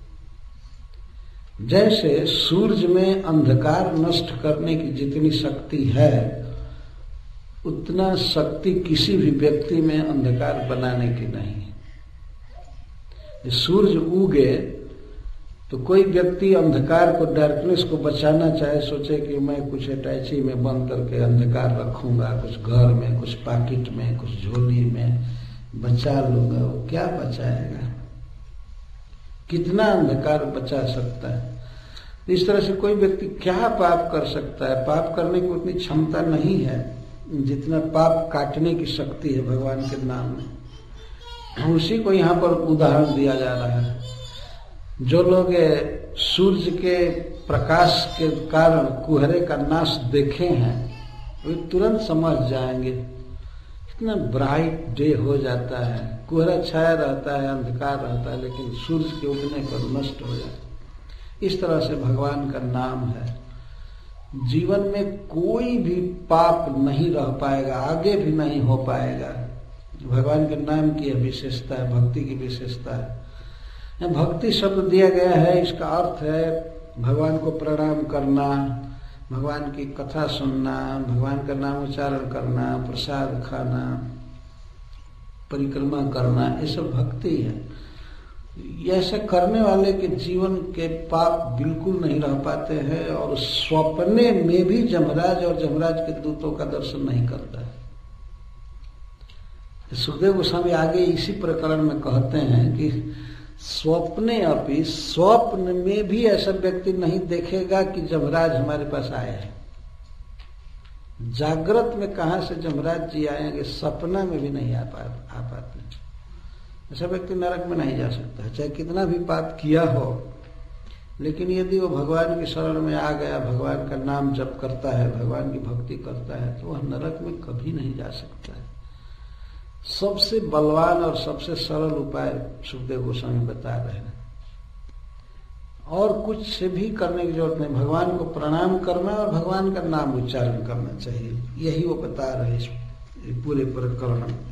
S1: जैसे सूर्य में अंधकार नष्ट करने की जितनी शक्ति है, उतना शक्ति किसी भी व्यक्ति में अंधकार बनाने की नहीं है। सूर्य उगे तो कोई व्यक्ति अंधकार को, डार्कनेस को बचाना चाहे, सोचे कि मैं कुछ अटैची में बंद करके अंधकार रखूंगा, कुछ घर में, कुछ पॉकेट में, कुछ झोली में बचा लूंगा, वो क्या बचाएगा? कितना अंधकार बचा सकता है? इस तरह से कोई व्यक्ति क्या पाप कर सकता है? पाप करने की उतनी क्षमता नहीं है जितना पाप काटने की शक्ति है भगवान के नाम में। उसी को यहाँ पर उदाहरण दिया जा रहा है। जो लोग सूर्य के प्रकाश के कारण कुहरे का नाश देखे हैं वे तुरंत समझ जाएंगे। कितना ब्राइट डे हो जाता है, कुहरा छाया रहता है, अंधकार रहता है, लेकिन सूर्य के उगने पर नष्ट हो जाता है। इस तरह से भगवान का नाम है। जीवन में कोई भी पाप नहीं रह पाएगा, आगे भी नहीं हो पाएगा। भगवान के नाम की यह विशेषता है, भक्ति की विशेषता है। भक्ति शब्द दिया गया है, इसका अर्थ है भगवान को प्रणाम करना, भगवान की कथा सुनना, भगवान का नाम उच्चारण करना, प्रसाद खाना, परिक्रमा करना, ये सब भक्ति है। ऐसा करने वाले के जीवन के पाप बिल्कुल नहीं रह पाते हैं और स्वप्ने में भी जमराज और जमराज के दूतों का दर्शन नहीं करता है। सुखदेव गोस्वामी आगे इसी प्रकरण में कहते हैं कि स्वप्ने अपि, स्वप्न में भी ऐसा व्यक्ति नहीं देखेगा कि जमराज हमारे पास आए हैं। जागृत में कहां से जमराज जी आएंगे, सपना में भी नहीं आ पाते। ऐसा व्यक्ति नरक में नहीं जा सकता है, चाहे कितना भी पाप किया हो, लेकिन यदि वो भगवान की शरण में आ गया, भगवान का नाम जप करता है, भगवान की भक्ति करता है, तो वह नरक में कभी नहीं जा सकता है। सबसे बलवान और सबसे सरल उपाय सुखदेव गोस्वामी बता रहे हैं। और कुछ से भी करने की जरूरत नहीं, भगवान को प्रणाम करना और भगवान का नाम उच्चारण करना चाहिए, यही वो बता रहे हैं पूरे प्रकरण में।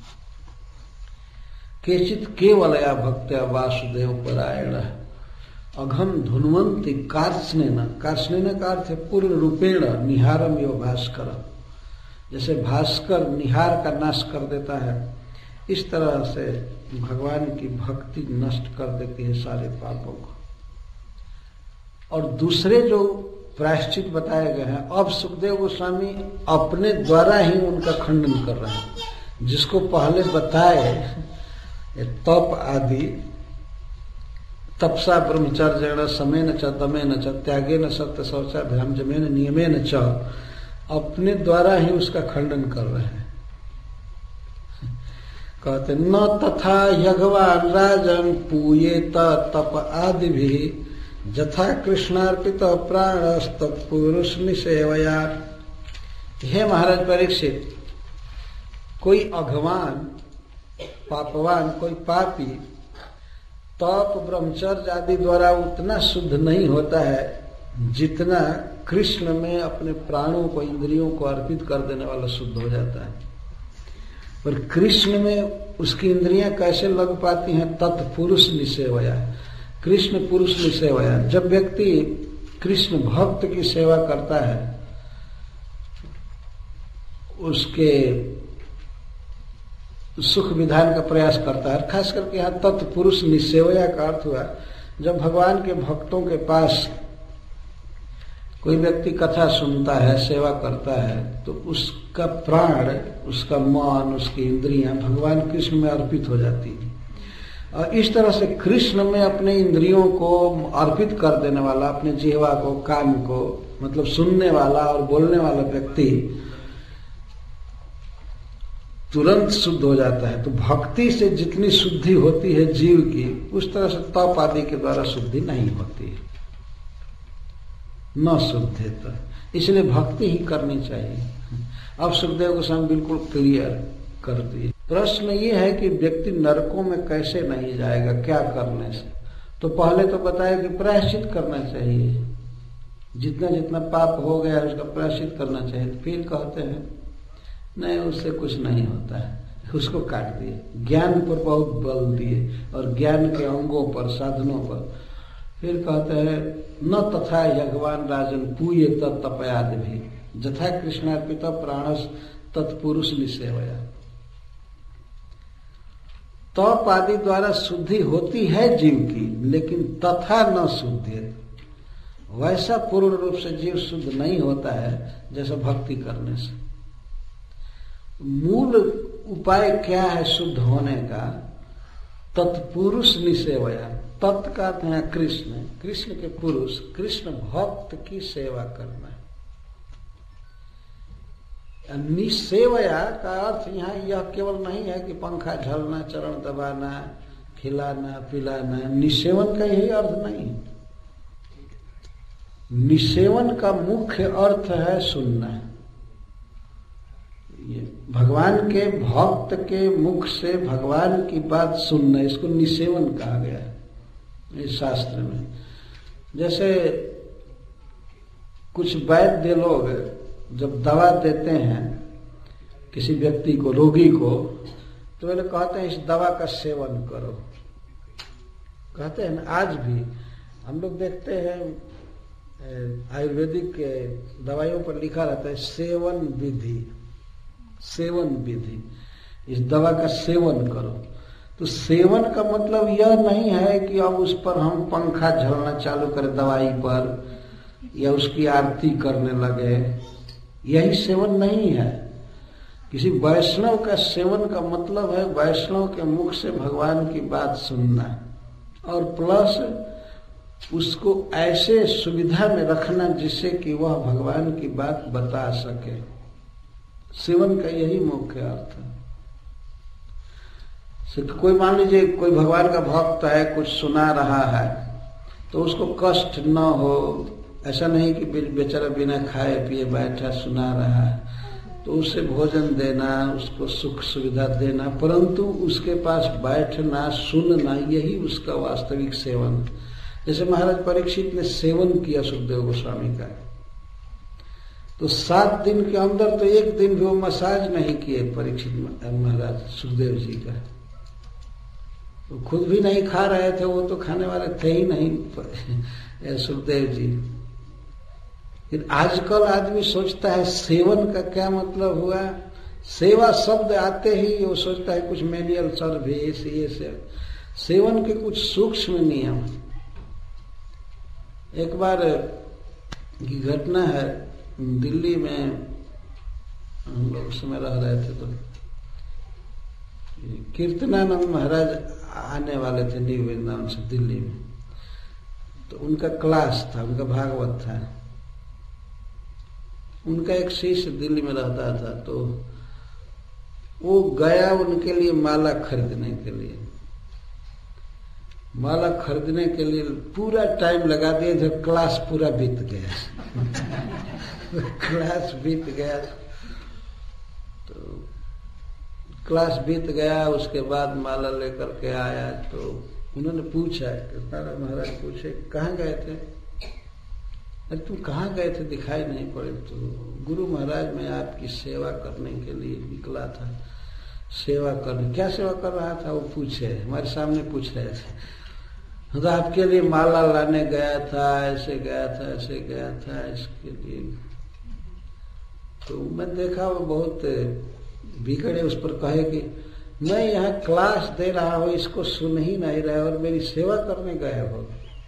S1: केचित केवलया भक्त्या वासुदेव परायण अघम धुन्वंती कार्ष्णेन, कार्ष्णेन का अर्थ है पूर्ण रूपेण निहारम यो भास्कर। जैसे भास्कर निहार का नाश कर देता है, इस तरह से भगवान की भक्ति नष्ट कर देती है सारे पापों को। और दूसरे जो प्रायश्चित बताए गए हैं, अब सुखदेव गोस्वामी अपने द्वारा ही उनका खंडन कर रहे हैं। जिसको पहले बताए तप आदि, तपसा ब्रह्मचर्य समेन च दमेन च त्यागेन सत्य शौचाभ्याम जमेन नियमेन च, अपने द्वारा ही उसका खंडन कर रहे हैं। कहते न तथा यज्ञवान राजन पूयेत तप आदि भी जथा कृष्णार्पित प्राणस्त पुरुष निसेवया। हे महाराज परीक्षित, कोई अघवान पापवान, कोई पापी तप ब्रह्मचर्य आदि द्वारा उतना शुद्ध नहीं होता है जितना कृष्ण में अपने प्राणों को, इंद्रियों को अर्पित कर देने वाला शुद्ध हो जाता है। पर कृष्ण में उसकी इंद्रियां कैसे लग पाती हैं? तत्पुरुष निसेवया, कृष्ण पुरुष निसेवया। जब व्यक्ति कृष्ण भक्त की सेवा करता है, उसके सुख विधान का प्रयास करता है, खास करके यहाँ तत्पुरुष निसेवया का अर्थ हुआ जब भगवान के भक्तों के पास कोई व्यक्ति कथा सुनता है, सेवा करता है, तो उसका प्राण, उसका मन, उसकी इंद्रियां भगवान कृष्ण में अर्पित हो जाती है। और इस तरह से कृष्ण में अपने इंद्रियों को अर्पित कर देने वाला, अपने जिह्वा को, कान को, मतलब सुनने वाला और बोलने वाला व्यक्ति तुरंत शुद्ध हो जाता है। तो भक्ति से जितनी शुद्धि होती है जीव की, उस तरह से तप आदि के द्वारा शुद्धि नहीं होती है, न शुद्धता। इसलिए भक्ति ही करनी चाहिए। अब सुखदेव गोस्वामी बिल्कुल क्लियर कर दिए। प्रश्न ये है कि व्यक्ति नरकों में कैसे नहीं जाएगा, क्या करने से? तो पहले तो बताया कि प्रायश्चित करना चाहिए, जितना जितना पाप हो गया उसका प्रायश्चित करना चाहिए। फिर कहते हैं नहीं, उससे कुछ नहीं होता है, उसको काट दिए। ज्ञान पर बहुत बल दिए और ज्ञान के अंगों पर, साधनों पर। फिर कहते हैं न तथा यज्ञवान राजन पूये तपयाद भी जथा कृष्णार्पित प्राणस तत्पुरुष निसेवया। तप आदि द्वारा शुद्धि होती है जीव की, लेकिन तथा न शुद्धि, वैसा पूर्ण रूप से जीव शुद्ध नहीं होता है जैसा भक्ति करने से। मूल उपाय क्या है शुद्ध होने का? तत्पुरुष निसेवया। तत् का अर्थ है कृष्ण, कृष्ण के पुरुष, कृष्ण भक्त की सेवा करना। निसेवया का अर्थ यहाँ यह केवल नहीं है कि पंखा झलना, चरण दबाना, खिलाना पिलाना, निसेवन का यही अर्थ नहीं। निसेवन का मुख्य अर्थ है सुनना। ये भगवान के भक्त के मुख से भगवान की बात सुनना, इसको निसेवन कहा गया है इस शास्त्र में। जैसे कुछ वैद्य लोग जब दवा देते हैं किसी व्यक्ति को, रोगी को, तो वे कहते हैं इस दवा का सेवन करो, कहते हैं ना। आज भी हम लोग देखते हैं आयुर्वेदिक दवाइयों पर लिखा रहता है सेवन विधि, सेवन विधि, इस दवा का सेवन करो। तो सेवन का मतलब यह नहीं है कि अब उस पर हम पंखा झलना चालू करें दवाई पर, या उसकी आरती करने लगे, यही सेवन नहीं है। किसी वैष्णव का सेवन का मतलब है वैष्णव के मुख से भगवान की बात सुनना, और प्लस उसको ऐसे सुविधा में रखना जिससे कि वह भगवान की बात बता सके। सेवन का यही मुख्य अर्थ है। कोई मान लीजिए कोई भगवान का भक्त है, कुछ सुना रहा है, तो उसको कष्ट न हो, ऐसा नहीं कि बेचारा बिना खाए पिए बैठा सुना रहा है, तो उसे भोजन देना, उसको सुख सुविधा देना, परंतु उसके पास बैठना सुनना, यही उसका वास्तविक सेवन। जैसे महाराज परीक्षित ने सेवन किया सुखदेव गोस्वामी का, तो 7 दिन के अंदर तो एक दिन भी वो मसाज नहीं किए परीक्षित महाराज सुखदेव जी का। वो खुद भी नहीं खा रहे थे, वो तो खाने वाले थे ही नहीं सुखदेव जी। फिर आजकल आदमी सोचता है सेवन का क्या मतलब हुआ। सेवा शब्द आते ही वो सोचता है कुछ मैनुअल सर्विस, ये सेवन के कुछ सूक्ष्म नियम। एक बार की घटना है, दिल्ली में हम लोग उस समय रह रहे थे, तो कीर्तनानंद महाराज आने वाले थे न्यू वृंदावन से दिल्ली में। तो उनका क्लास था, उनका भागवत था। उनका एक शिष्य दिल्ली में रहता था, तो वो गया उनके लिए माला खरीदने के लिए। माला खरीदने के लिए पूरा टाइम लगा दिया, जब क्लास पूरा बीत गया क्लास बीत गया, तो क्लास बीत गया। उसके बाद माला लेकर के आया, तो उन्होंने पूछा, महाराज पूछे कहाँ गए थे? अरे तुम कहाँ गए थे, दिखाई नहीं पड़े? तो गुरु महाराज मैं आपकी सेवा करने के लिए निकला था। सेवा करने, क्या सेवा कर रहा था? वो पूछे, हमारे सामने पूछ रहे थे। तो आपके लिए माला लाने गया था, ऐसे गया था, ऐसे गया था, इसके लिए। तो मैं देखा वो बहुत बिगड़े, उस पर कहे कि मैं यहाँ क्लास दे रहा हूँ, इसको सुन ही नहीं रहे और मेरी सेवा करने गए हो।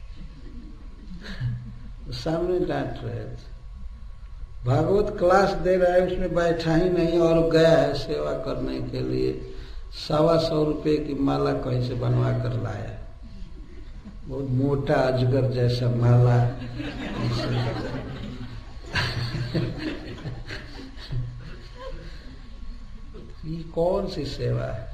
S1: सामने डांट रहे थे, भागवत क्लास दे रहा है, उसमें बैठा ही नहीं और गया है सेवा करने के लिए। 125 रुपये की माला कहीं से बनवा कर लाया, बहुत मोटा अजगर जैसा माला। ये कौन सी सेवा है?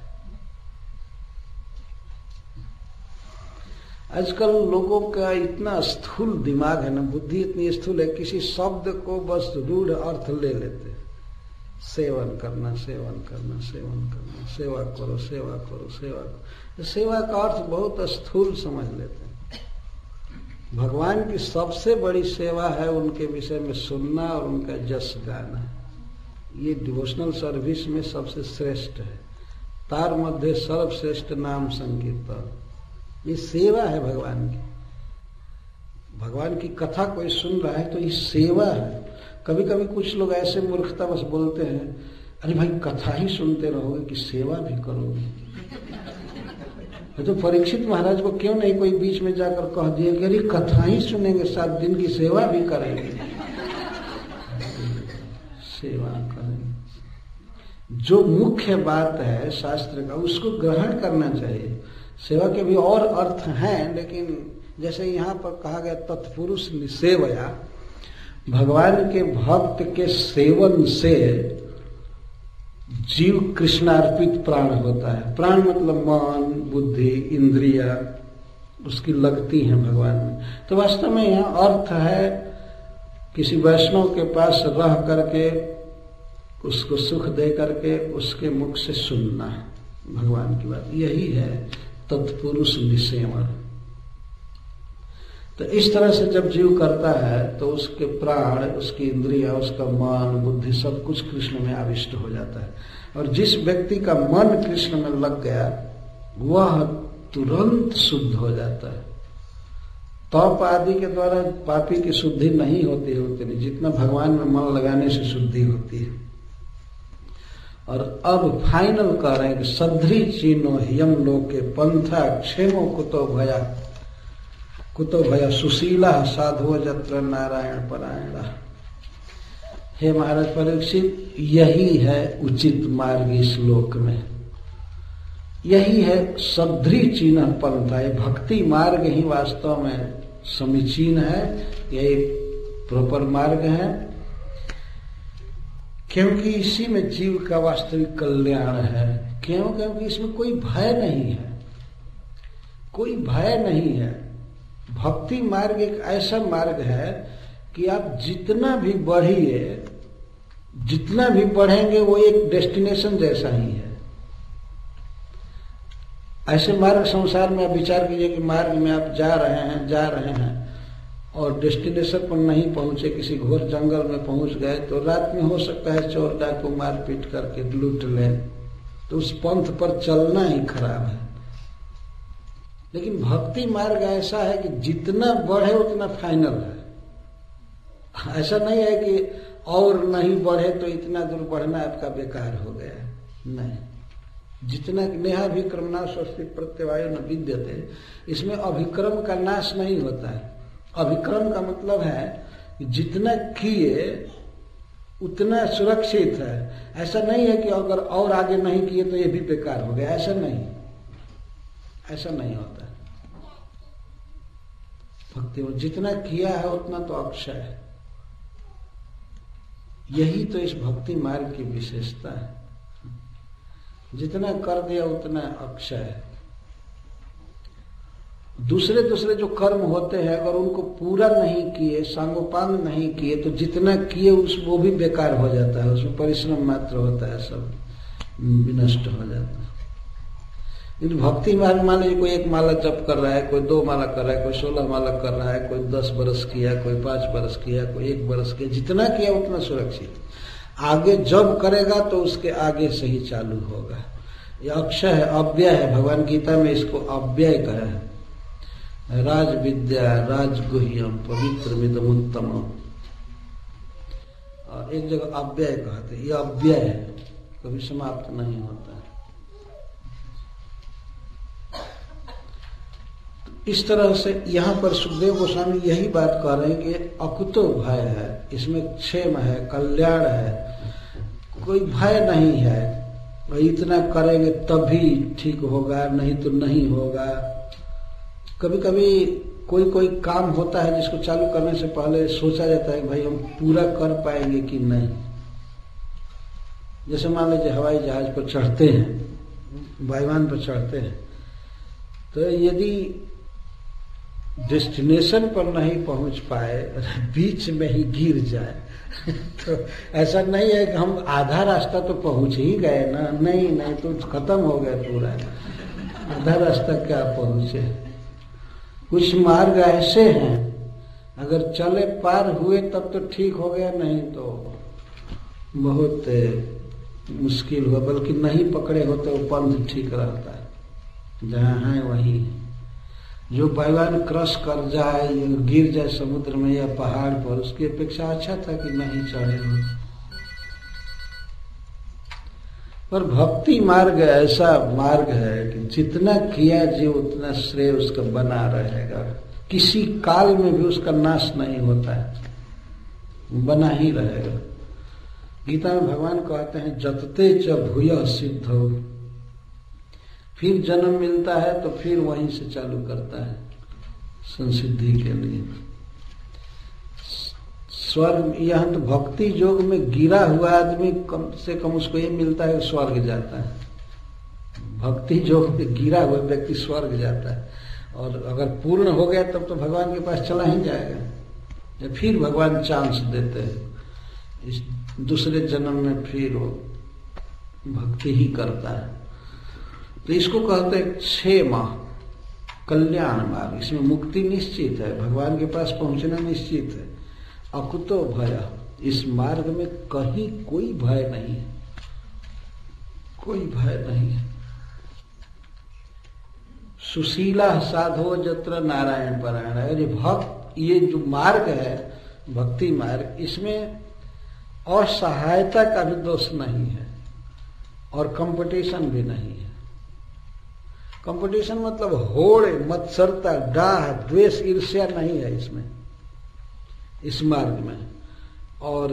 S1: आजकल लोगों का इतना स्थूल दिमाग है ना, बुद्धि इतनी स्थूल है, किसी शब्द को बस रूढ़ अर्थ ले लेते। सेवन करना, सेवन करना, सेवन करना, सेवा करो, सेवा करो, सेवा करो। सेवा का अर्थ बहुत स्थूल समझ लेते हैं। भगवान की सबसे बड़ी सेवा है उनके विषय में सुनना और उनका जस गाना। ये डिवोशनल सर्विस में सबसे श्रेष्ठ है। तार मध्य सर्वश्रेष्ठ नाम संकीर्तन, ये सेवा है भगवान की। भगवान की कथा कोई सुन रहा है तो ये सेवा है। कभी कभी कुछ लोग ऐसे मूर्खता बस बोलते हैं, अरे भाई कथा ही सुनते रहोगे कि सेवा भी करोगे? तो परीक्षित महाराज को क्यों नहीं कोई बीच में जाकर कह दिया कि अरे कथा ही सुनेंगे, 7 दिन की सेवा भी करेंगे। सेवा करेंगे, जो मुख्य बात है शास्त्र का उसको ग्रहण करना चाहिए। सेवा के भी और अर्थ हैं, लेकिन जैसे यहाँ पर कहा गया तत्पुरुष निसेवया, भगवान के भक्त के सेवन से जीव कृष्णार्पित प्राण होता है। प्राण मतलब मन, बुद्धि, इंद्रिया उसकी लगती हैं भगवान में। तो वास्तव में यहाँ अर्थ है किसी वैष्णव के पास रह करके उसको सुख दे करके उसके मुख से सुनना है भगवान की बात। यही है तत्पुरुष निसेवन। तो इस तरह से जब जीव करता है तो उसके प्राण, उसकी इंद्रिया, उसका मन, बुद्धि सब कुछ कृष्ण में आविष्ट हो जाता है। और जिस व्यक्ति का मन कृष्ण में लग गया वह तुरंत शुद्ध हो जाता है। तप आदि के द्वारा पापी की शुद्धि नहीं होती है जितना भगवान में मन लगाने से शुद्धि होती है। और अब फाइनल कह रहे हैं कि सध्री चीनो यम लोके पंथा क्षेमो कुतो भया सुशीला साधो जत्र नारायण परायण। हे महाराज परीक्षित, यही है उचित मार्ग इस लोक में। यही है सध्री चिन्ह पंथा। ये भक्ति मार्ग ही वास्तव में समीचीन है, यही प्रॉपर मार्ग है, क्योंकि इसी में जीव का वास्तविक कल्याण है। क्योंकि इसमें कोई भय नहीं है, कोई भय नहीं है। भक्ति मार्ग एक ऐसा मार्ग है कि आप जितना भी बढ़िए, जितना भी बढ़ेंगे वो एक डेस्टिनेशन जैसा ही है। ऐसे मार्ग संसार में आप विचार कीजिए कि मार्ग में आप जा रहे हैं और डेस्टिनेशन पर नहीं पहुंचे, किसी घोर जंगल में पहुंच गए तो रात में हो सकता है चोर डाकू मारपीट करके लूट ले, तो उस पंथ पर चलना ही खराब है। लेकिन भक्ति मार्ग ऐसा है कि जितना बढ़े उतना फाइनल है। ऐसा नहीं है कि और नहीं बढ़े तो इतना दूर बढ़ना आपका बेकार हो गया, नहीं। जितना नेहाभिक्रम नाश स्वस्ति प्रत्यवायो न विद्यते, इसमें अभिक्रम का नाश नहीं होता है। अभिक्रम का मतलब है कि जितना किए उतना सुरक्षित है। ऐसा नहीं है कि अगर और आगे नहीं किए तो ये भी बेकार हो गया, ऐसा नहीं, ऐसा नहीं होता। भक्ति में जितना किया है उतना तो अक्षय है। यही तो इस भक्ति मार्ग की विशेषता है। जितना कर दिया उतना अक्षय है। दूसरे जो कर्म होते हैं अगर उनको पूरा नहीं किए, सांगोपांग नहीं किए, तो जितना किए वो भी बेकार हो जाता है। उसमें परिश्रम मात्र होता है, सब विनष्ट हो जाता है। लेकिन भक्ति मार्ग मान लीजिए कोई 1 माला जप कर रहा है, कोई 2 माला कर रहा है, कोई 16 माला कर रहा है, कोई 10 बरस किया, कोई 5 बरस किया, कोई 1 बरस किया, जितना किया उतना सुरक्षित। आगे जब करेगा तो उसके आगे से ही चालू होगा। यह अक्षय है, अव्यय है। भगवान गीता में इसको अव्यय कहा है। राज विद्या राजगुह्यम पवित्र मिदमुत्तम, और एक जगह अव्यय कहते हैं। यह अव्यय है, कभी समाप्त नहीं होता है। इस तरह से यहाँ पर सुखदेव गोस्वामी यही बात कह रहे हैं कि अकुतो भय है, इसमें क्षेम है, कल्याण है, कोई भय नहीं है। इतना करेंगे तभी ठीक होगा, नहीं तो नहीं होगा। कभी कभी कोई काम होता है जिसको चालू करने से पहले सोचा जाता है कि भाई हम पूरा कर पाएंगे कि नहीं। जैसे मान लीजिए हवाई जहाज पर चढ़ते हैं, वायुयान पर चढ़ते हैं, तो यदि डेस्टिनेशन पर नहीं पहुंच पाए, बीच में ही गिर जाए तो ऐसा नहीं है कि हम आधा रास्ता तो पहुंच ही गए ना, नहीं तो खत्म हो गया पूरा, आधा रास्ता क्या पहुंचे। कुछ मार्ग ऐसे हैं अगर चले पार हुए तब तो ठीक हो गया, नहीं तो बहुत मुश्किल हुआ। बल्कि नहीं पकड़े होते वो पंथ ठीक रहता है, जहाँ है वहीं। जो वायुयान क्रश कर जाए, गिर जाए समुद्र में या पहाड़ पर, उसकी अपेक्षा अच्छा था कि नहीं चढ़े हो। पर भक्ति मार्ग ऐसा मार्ग है कि जितना किया जीव उतना श्रेय उसका बना रहेगा। किसी काल में भी उसका नाश नहीं होता है, बना ही रहेगा। गीता में भगवान कहते हैं जतते च भूय सिद्धो, फिर जन्म मिलता है तो फिर वहीं से चालू करता है संसिद्धि के लिए। स्वर्ग, यहाँ तो भक्ति योग में गिरा हुआ आदमी कम से कम उसको ये मिलता है स्वर्ग जाता है। भक्ति योग में गिरा हुआ व्यक्ति स्वर्ग जाता है, और अगर पूर्ण हो गया तब तो भगवान के पास चला ही जाएगा। या फिर भगवान चांस देते हैं, इस दूसरे जन्म में फिर वो भक्ति ही करता है। तो इसको कहते हैं क्षेमा, कल्याण मार्ग। इसमें मुक्ति निश्चित है, भगवान के पास पहुंचना निश्चित है। अकुतो भय, इस मार्ग में कहीं कोई भय नहीं है, कोई भय नहीं है। सुशीला साधो जत्र नारायण परायण है। भक्त, ये जो मार्ग है भक्ति मार्ग, इसमें असहायता का भी दोष नहीं है और कंपटीशन भी नहीं है। कंपटीशन मतलब होड़, मत्सरता, डाह, द्वेष, ईर्ष्या नहीं है इसमें, इस मार्ग में। और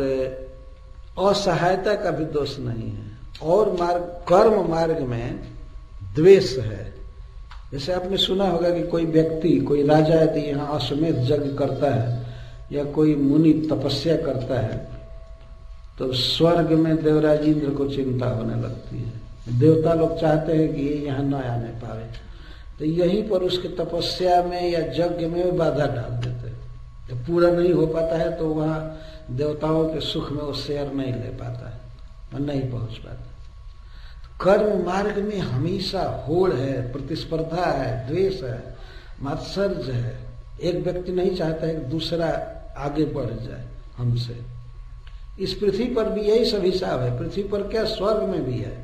S1: असहायता का भी दोष नहीं है। और मार्ग, कर्म मार्ग में द्वेष है। जैसे आपने सुना होगा कि कोई व्यक्ति, कोई राजा यदि यहाँ अश्वमेध यज्ञ करता है या कोई मुनि तपस्या करता है तो स्वर्ग में देवराज इंद्र को चिंता होने लगती है। देवता लोग चाहते हैं कि ये यहाँ न आने पावे, तो यहीं पर उसके तपस्या में या यज्ञ में बाधा डाल देते हैं। जब पूरा नहीं हो पाता है तो वहाँ देवताओं के सुख में वो शेयर नहीं ले पाता है और नहीं पहुंच पाता। कर्म मार्ग में हमेशा होड़ है, प्रतिस्पर्धा है, द्वेष है, मात्सर्य है। एक व्यक्ति नहीं चाहता है कि दूसरा आगे बढ़ जाए हमसे। इस पृथ्वी पर भी यही सब हिसाब है। पृथ्वी पर क्या, स्वर्ग में भी है,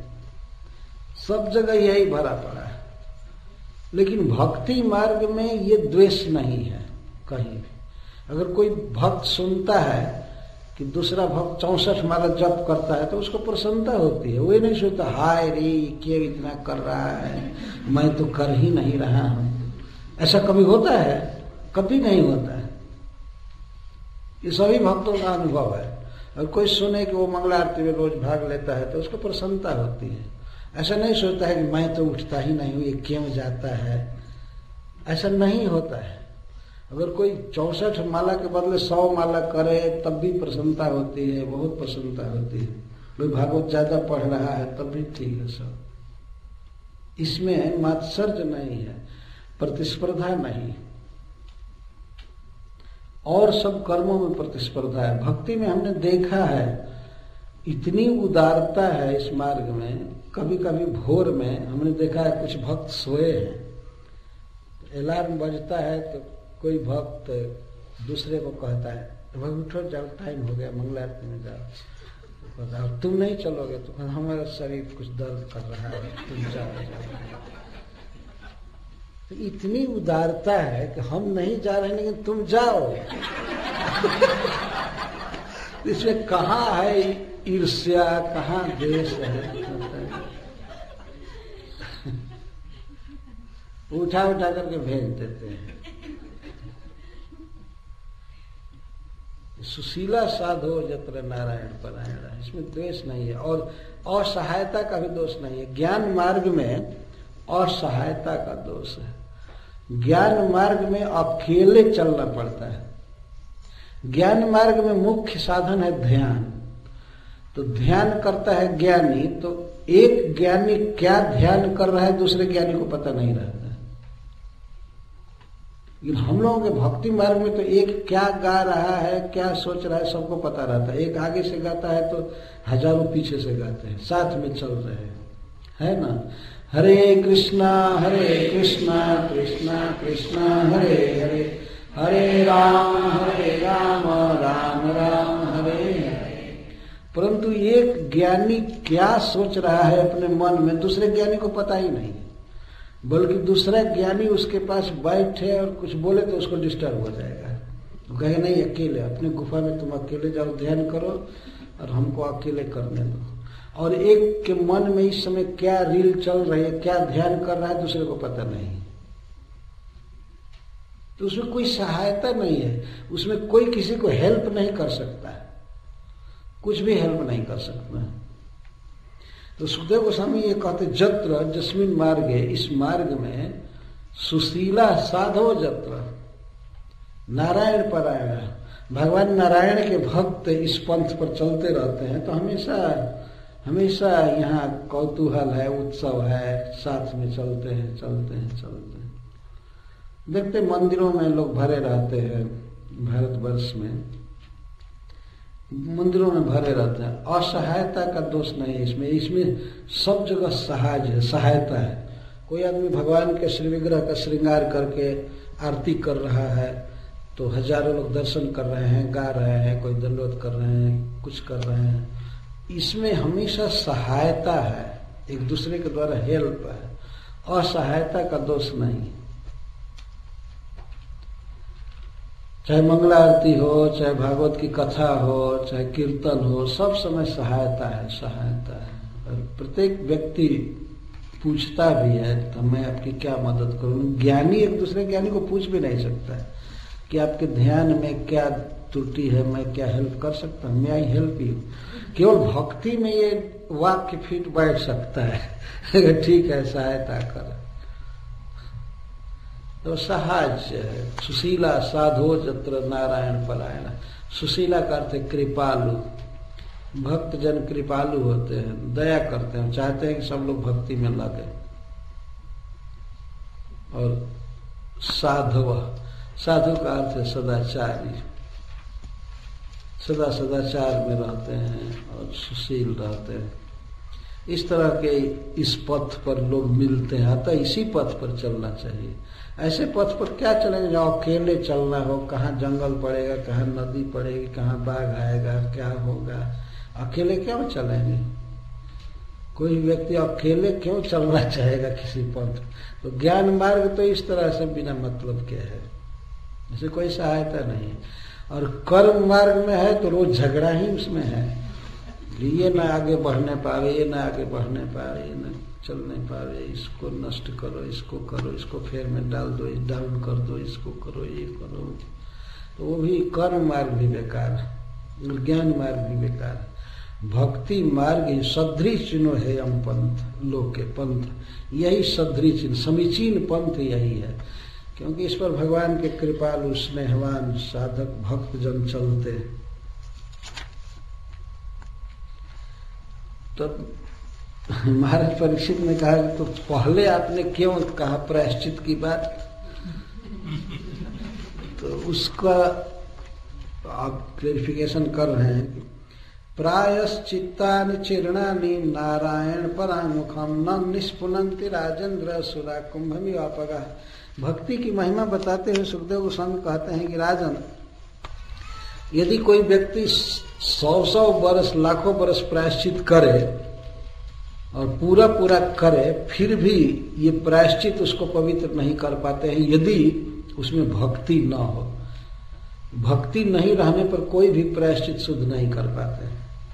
S1: सब जगह यही भरा पड़ा है। लेकिन भक्ति मार्ग में ये द्वेष नहीं है कहीं भी। अगर कोई भक्त सुनता है कि दूसरा भक्त 64 माला जप करता है तो उसको प्रसन्नता होती है। वो नहीं सोचता हाय रे क्या इतना कर रहा है, मैं तो कर ही नहीं रहा हूं। ऐसा कभी होता है? कभी नहीं होता है। ये सभी भक्तों का अनुभव है। और कोई सुने कि वो मंगला आरती में रोज भाग लेता है तो उसको प्रसन्नता होती है। ऐसा नहीं सोचता है कि मैं तो उठता ही नहीं हूं, ये क्यों जाता है। ऐसा नहीं होता है। अगर कोई 64 माला के बदले 100 माला करे तब भी प्रसन्नता होती है, बहुत प्रसन्नता होती है। कोई भागवत ज्यादा पढ़ रहा है तब भी ठीक है सब। इसमें मात्सर्य नहीं है, प्रतिस्पर्धा नहीं। और सब कर्मों में प्रतिस्पर्धा है। भक्ति में हमने देखा है इतनी उदारता है इस मार्ग में। कभी कभी भोर में हमने देखा है कुछ भक्त सोए हैं, अलार्म बजता है तो कोई भक्त दूसरे को कहता है भाई उठो, जाओ, टाइम हो गया, मंगला आरती में जाओ। बताओ तुम नहीं चलोगे तो हमारा शरीर कुछ दर्द कर रहा है, तुम जाओ। तो इतनी उदारता है कि हम नहीं जा रहे लेकिन तुम जाओ। इसमें कहाँ है ईर्ष्या, कहाँ द्वेष है? उठा उठा करके भेज देते हैं। सुशीला साधो जत्र नारायण परायण, इसमें द्वेष नहीं है। और असहायता का भी दोष नहीं है। ज्ञान मार्ग में असहायता का दोष है। ज्ञान मार्ग में अकेले चलना पड़ता है। ज्ञान मार्ग में मुख्य साधन है ध्यान। तो ध्यान करता है ज्ञानी, तो एक ज्ञानी क्या ध्यान कर रहा है दूसरे ज्ञानी को पता नहीं रहता। लेकिन हम लोगों के भक्ति मार्ग में तो एक क्या गा रहा है, क्या सोच रहा है, सबको पता रहता है। एक आगे से गाता है तो हजारों पीछे से गाते हैं, साथ में चल रहे हैं, है ना। हरे कृष्णा कृष्णा कृष्णा हरे हरे, हरे राम राम राम हरे हरे। परंतु एक ज्ञानी क्या सोच रहा है अपने मन में दूसरे ज्ञानी को पता ही नहीं, बल्कि दूसरा ज्ञानी उसके पास बैठे और कुछ बोले तो उसको डिस्टर्ब हो जाएगा। तो कहे नहीं, अकेले अपने गुफा में तुम अकेले जाओ, ध्यान करो और हमको अकेले करने दो। और एक के मन में इस समय क्या रील चल रही है, क्या ध्यान कर रहा है, दूसरे को पता नहीं। तो उसमें कोई सहायता नहीं है, उसमें कोई किसी को हेल्प नहीं कर सकता, कुछ भी हेल्प नहीं कर सकता। तो सुखदेव गोस्वामी ये कहते जत्र जस्मिन मार्गे, इस मार्ग में सुशीला साधो जत्र नारायण परायण, भगवान नारायण के भक्त इस पंथ पर चलते रहते हैं तो हमेशा हमेशा यहाँ कौतूहल है, उत्सव है, साथ में चलते हैं। देखते मंदिरों में लोग भरे रहते हैं, भारतवर्ष में मंदिरों में भरे रहते हैं। असहायता का दोष नहीं है इसमें सब जगह सहायता है। कोई आदमी भगवान के श्री विग्रह का श्रृंगार करके आरती कर रहा है तो हजारों लोग दर्शन कर रहे हैं, गा रहे हैं, कोई दंडवत कर रहे हैं, कुछ कर रहे हैं। इसमें हमेशा सहायता है, एक दूसरे के द्वारा हेल्प है, असहायता का दोष नहीं। चाहे मंगला आरती हो, चाहे भागवत की कथा हो, चाहे कीर्तन हो, सब समय सहायता है। और प्रत्येक व्यक्ति पूछता भी है तो मैं आपकी क्या मदद करूं। ज्ञानी एक दूसरे ज्ञानी को पूछ भी नहीं सकता है कि आपके ध्यान में क्या त्रुटि है, मैं क्या हेल्प कर सकता हूं, मैं आई हेल्प यू। केवल भक्ति में ये वाक्य फिट बैठ सकता है ठीक है, सहायता कर। तो सहाज सुशीला साधो जत्र नारायण परायण। सुशीला का अर्थ है कृपालु। भक्त जन कृपालु होते हैं, दया करते हैं, चाहते हैं कि सब लोग भक्ति में लगे। और साधव, साधु का अर्थ है सदाचारी, सदाचार में रहते हैं और सुशील रहते हैं। इस तरह के इस पथ पर लोग मिलते हैं, अतः इसी पथ पर चलना चाहिए। ऐसे पथ पर क्या चलेंगे जहाँ अकेले चलना हो, कहाँ जंगल पड़ेगा, कहाँ नदी पड़ेगी, कहाँ बाघ आएगा, क्या होगा, अकेले क्यों चलेंगे? कोई व्यक्ति अकेले क्यों चलना चाहेगा किसी पंथ? तो ज्ञान मार्ग तो इस तरह से बिना मतलब के है, जैसे कोई सहायता नहीं है। और कर्म मार्ग में है तो रोज झगड़ा ही उसमें है, ये ना आगे बढ़ने पावे, ये ना आगे बढ़ने पावे, ये ना चल नहीं पावे, इसको नष्ट करो, इसको करो, इसको फेर में डाल दो, डाउन कर दो, इसको करो, ये करो। तो वो भी कर्म मार्ग भी बेकार है, ज्ञान मार्ग भी बेकार है। भक्ति मार्ग ही सदृ चिन्ह है हम पंथ, लोक के पंथ यही सदृ चिन्ह, समीचीन पंथ यही है, क्योंकि इस पर भगवान के कृपालु स्नेहवान साधक भक्त जन चलते। तो महाराज परीक्षित ने कहा कि तो पहले आपने क्यों कहा प्रायश्चित की बात? तो उसका आप क्लेरिफिकेशन कर रहे हैं कि प्रायश्चित्तानि चीर्णानि नारायण परामुखम न निष्पुनन्ति राजेंद्र सुरा कुंभमी वापगा। भक्ति की महिमा बताते हुए सुखदेव गोस्वामी कहते हैं कि राजन, यदि कोई व्यक्ति 100 वर्ष, लाखों वर्ष प्रायश्चित करे और पूरा करे, फिर भी ये प्रायश्चित उसको पवित्र नहीं कर पाते हैं यदि उसमें भक्ति न हो। भक्ति नहीं रहने पर कोई भी प्रायश्चित शुद्ध नहीं कर पाते।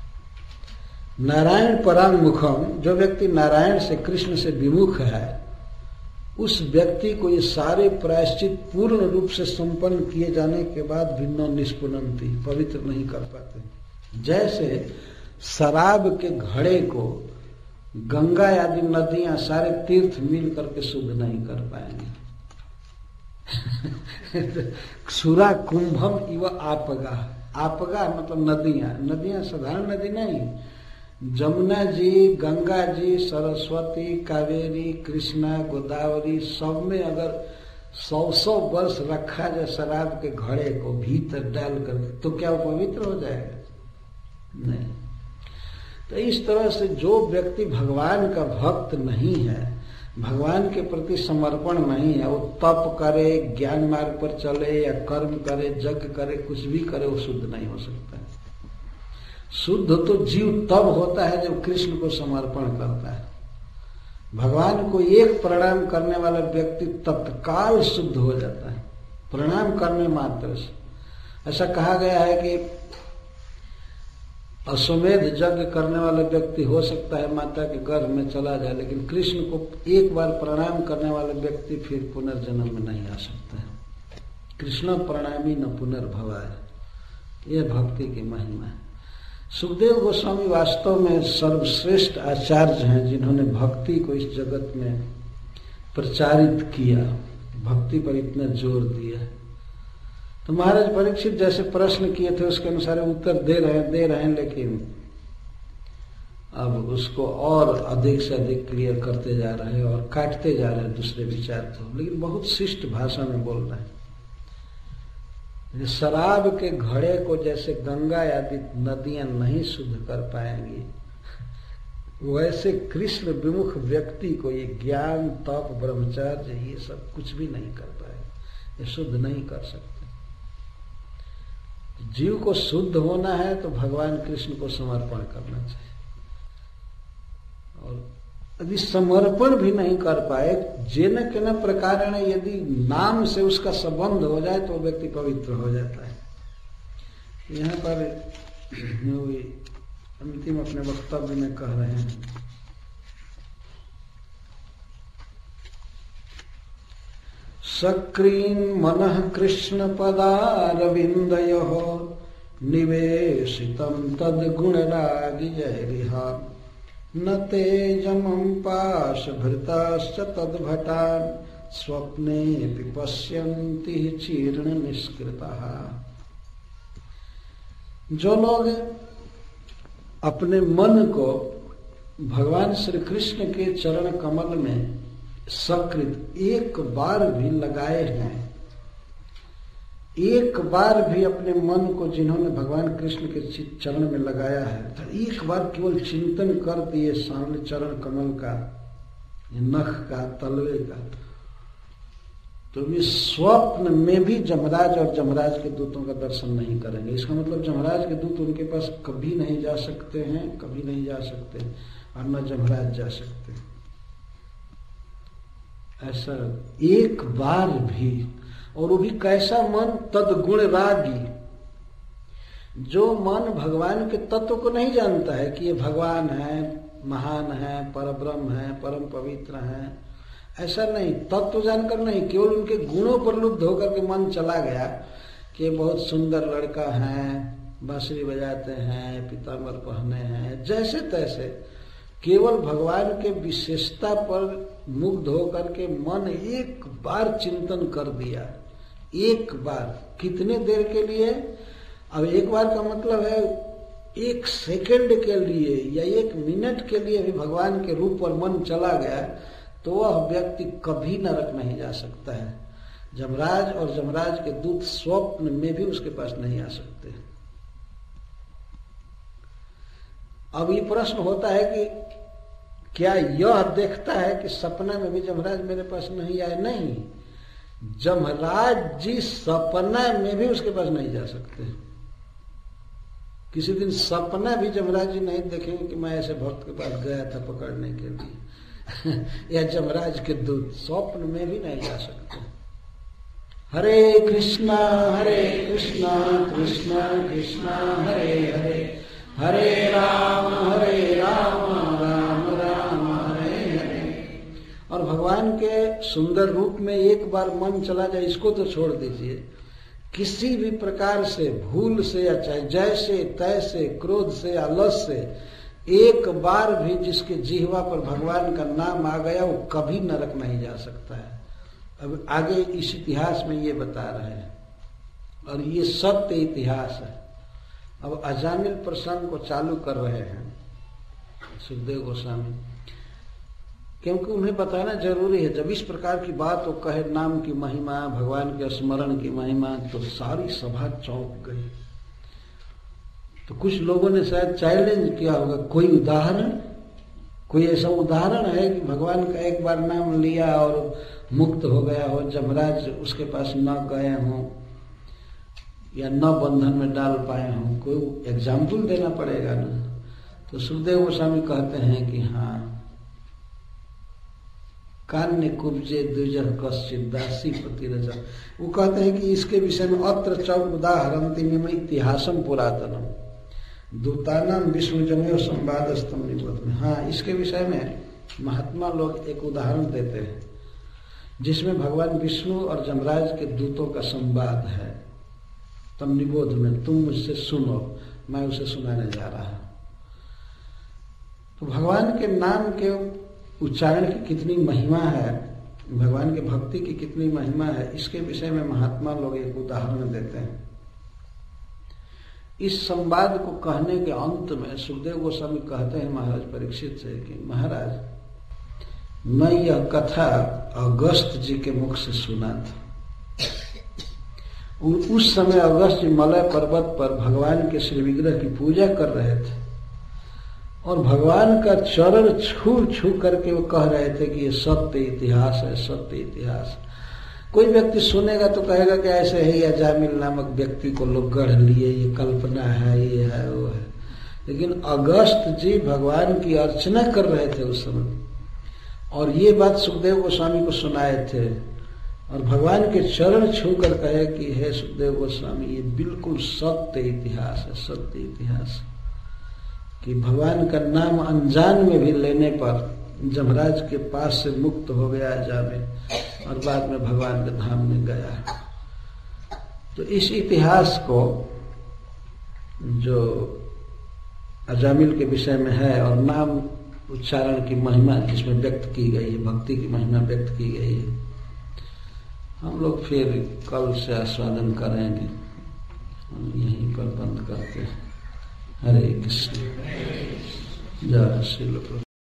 S1: नारायण परामुखम, जो व्यक्ति नारायण से, कृष्ण से विमुख है, उस व्यक्ति को ये सारे प्रायश्चित पूर्ण रूप से संपन्न किए जाने के बाद भी न निष्पुनंती, पवित्र नहीं कर पाते। जैसे शराब के घड़े को गंगा आदि नदियां, सारे तीर्थ मिल करके शुद्ध नहीं कर पाएंगे। सुरा कुंभम इव आपगा, आपगा मतलब नदियां साधारण नदी नहीं। जमुना जी, गंगा जी, सरस्वती, कावेरी, कृष्णा, गोदावरी, सब में अगर 100 वर्ष रखा जाए शराब के घड़े को भीतर डाल करके, तो क्या वो पवित्र हो जाएगा? नहीं। तो इस तरह से जो व्यक्ति भगवान का भक्त नहीं है, भगवान के प्रति समर्पण नहीं है, वो तप करे, ज्ञान मार्ग पर चले या कर्म करे, यज्ञ करे, कुछ भी करे, वो शुद्ध नहीं हो सकता है। शुद्ध तो जीव तब होता है जब कृष्ण को समर्पण करता है। भगवान को एक प्रणाम करने वाला व्यक्ति तत्काल शुद्ध हो जाता है, प्रणाम करने मात्र से। ऐसा कहा गया है कि अश्वमेध यज्ञ करने वाला व्यक्ति हो सकता है माता के गर्भ में चला जाए, लेकिन कृष्ण को एक बार प्रणाम करने वाला व्यक्ति फिर पुनर्जन्म में नहीं आ सकता है। कृष्ण प्रणामी न पुनर्भवाय, यह भक्ति की महिमा है। सुखदेव गोस्वामी वास्तव में सर्वश्रेष्ठ आचार्य हैं, जिन्होंने भक्ति को इस जगत में प्रचारित किया, भक्ति पर इतना जोर दिया। तो महाराज परीक्षित जैसे प्रश्न किए थे उसके अनुसार उत्तर दे रहे हैं, लेकिन अब उसको और अधिक से अधिक क्लियर करते जा रहे हैं और काटते जा रहे हैं दूसरे विचार को, लेकिन बहुत शिष्ट भाषा में बोल रहे हैं। शराब के घड़े को जैसे गंगा आदि नदियां नहीं शुद्ध कर पाएंगी, वैसे कृष्ण विमुख व्यक्ति को ये ज्ञान, तप, ब्रह्मचर्य ये सब कुछ भी नहीं कर पाएंगे, ये शुद्ध नहीं कर सकते। जीव को शुद्ध होना है तो भगवान कृष्ण को समर्पण करना चाहिए, और यदि समर्पण भी नहीं कर पाए, जेन के न प्रकार यदि नाम से उसका संबंध हो जाए तो व्यक्ति पवित्र हो जाता है। यहाँ पर अंतिम अपने वक्तव्य में कह रहे हैं, सक्रीन मनः कृष्ण पदारविंदयोः निवेशितं तद्गुणरागि जयरिहा न तेजमं पाशभृताश्च तद्भटान् स्वप्नेऽपि पश्यन्ति चीर्ण निष्कृताः। जो लोग अपने मन को भगवान श्री कृष्ण के चरण कमल में सकृत एक बार भी लगाए हैं, एक बार भी अपने मन को जिन्होंने भगवान कृष्ण के चरण में लगाया है, तो एक बार केवल चिंतन कर दिए सामने चरण कमल का, नख का, तलवे का, तो वे स्वप्न में भी जमराज और जमराज के दूतों का दर्शन नहीं करेंगे। इसका मतलब जमराज के दूत उनके पास कभी नहीं जा सकते हैं, कभी नहीं जा सकते, और न जमराज जा सकते। ऐसा एक बार भी, और वो भी कैसा मन, तद्गुण रागी, जो मन भगवान के तत्व को नहीं जानता है कि ये भगवान है, महान है, परब्रह्म है, परम पवित्र है, ऐसा नहीं, तत्व जानकर नहीं, केवल उनके गुणों पर लुब्ध होकर के मन चला गया कि बहुत सुंदर लड़का है, बांसुरी बजाते हैं, पीताम्बर पहने हैं, जैसे तैसे केवल भगवान के विशेषता पर मुग्ध होकर के मन एक बार चिंतन कर दिया, एक बार, कितने देर के लिए? अब एक बार का मतलब है एक सेकंड के लिए या एक मिनट के लिए भी भगवान के रूप पर मन चला गया तो वह व्यक्ति कभी नरक नहीं जा सकता है। जमराज और जमराज के दूत स्वप्न में भी उसके पास नहीं आ सकते। अब ये प्रश्न होता है कि क्या यह देखता है कि सपना में भी जमराज मेरे पास नहीं आए? नहीं, जमराज जी सपना में भी उसके पास नहीं जा सकते। किसी दिन सपना भी जमराज जी नहीं देखेंगे कि मैं ऐसे भक्त के पास गया था पकड़ने के लिए या जमराज के दूत स्वप्न में भी नहीं जा सकते। हरे कृष्णा कृष्णा कृष्णा हरे हरे, हरे राम राम राम हरे हरे। और भगवान के सुंदर रूप में एक बार मन चला जाए, इसको तो छोड़ दीजिए, किसी भी प्रकार से भूल से या चाहे जैसे तैसे, क्रोध से, आलस से एक बार भी जिसके जिह्वा पर भगवान का नाम आ गया वो कभी नरक नहीं जा सकता है। अब आगे इस इतिहास में ये बता रहे हैं और ये सत्य इतिहास है। अब अजामिल प्रसंग को चालू कर रहे हैं सुखदेव गोस्वामी, क्योंकि उन्हें बताना जरूरी है। जब इस प्रकार की बात वो कहे, नाम की महिमा, भगवान के स्मरण की महिमा, तो सारी सभा चौंक गई। तो कुछ लोगों ने शायद चैलेंज किया होगा, कोई उदाहरण, कोई ऐसा उदाहरण है कि भगवान का एक बार नाम लिया और मुक्त हो गया हो, जमराज उसके पास न गए हों या न बंधन में डाल पाए हों, कोई एग्जाम्पल देना पड़ेगा ना। तो सुखदेव गोस्वामी कहते हैं कि हाँ, कान्य कुब्जे द्विजः कश्चित् दासी प्रतिरजा। वो कहते हैं कि इसके विषय में अत्र च उदाहरन्ति मम इतिहासम पुरातनम दूतानाम विष्णुजनयो संवादस्तम निबोध में। हाँ, इसके विषय में महात्मा लोग एक उदाहरण देते हैं जिसमें भगवान विष्णु और जमराज के दूतों का संवाद है। तम निबोध में, तुम मुझसे सुनो, मैं उसे सुनाने जा रहा हूं। तो भगवान के नाम के उच्चारण की कितनी महिमा है भगवान की भक्ति की कितनी महिमा है, इसके विषय में महात्मा लोग एक उदाहरण देते हैं। इस संवाद को कहने के अंत में सुखदेव गोस्वामी कहते हैं महाराज परीक्षित से कि महाराज, मैं यह कथा अगस्त जी के मुख से सुना था। उस समय अगस्त जी मलय पर्वत पर भगवान के श्री विग्रह की पूजा कर रहे थे और भगवान का चरण छू छू करके वो कह रहे थे कि ये सत्य इतिहास है, सत्य इतिहास। कोई व्यक्ति सुनेगा तो कहेगा कि ऐसे ही अजामिल नामक व्यक्ति को लोग गढ़ लिए, ये कल्पना है, ये है, वो है। लेकिन अगस्त जी भगवान की अर्चना कर रहे थे उस समय और ये बात सुखदेव गोस्वामी को सुनाए थे और भगवान के चरण छू कर कहे कि हे सुखदेव गोस्वामी, ये बिल्कुल सत्य इतिहास है, सत्य इतिहास। कि भगवान का नाम अनजान में भी लेने पर जमराज के पास से मुक्त हो गया अजामिल और बाद में भगवान के धाम में गया। तो इस इतिहास को जो अजामिल के विषय में है और नाम उच्चारण की महिमा जिसमें व्यक्त की गई है, भक्ति की महिमा व्यक्त की गई है, हम लोग फिर कल से आस्वादन करेंगे। हम यहीं पर बंद करते हैं। हरे कृष्ण। जय श्री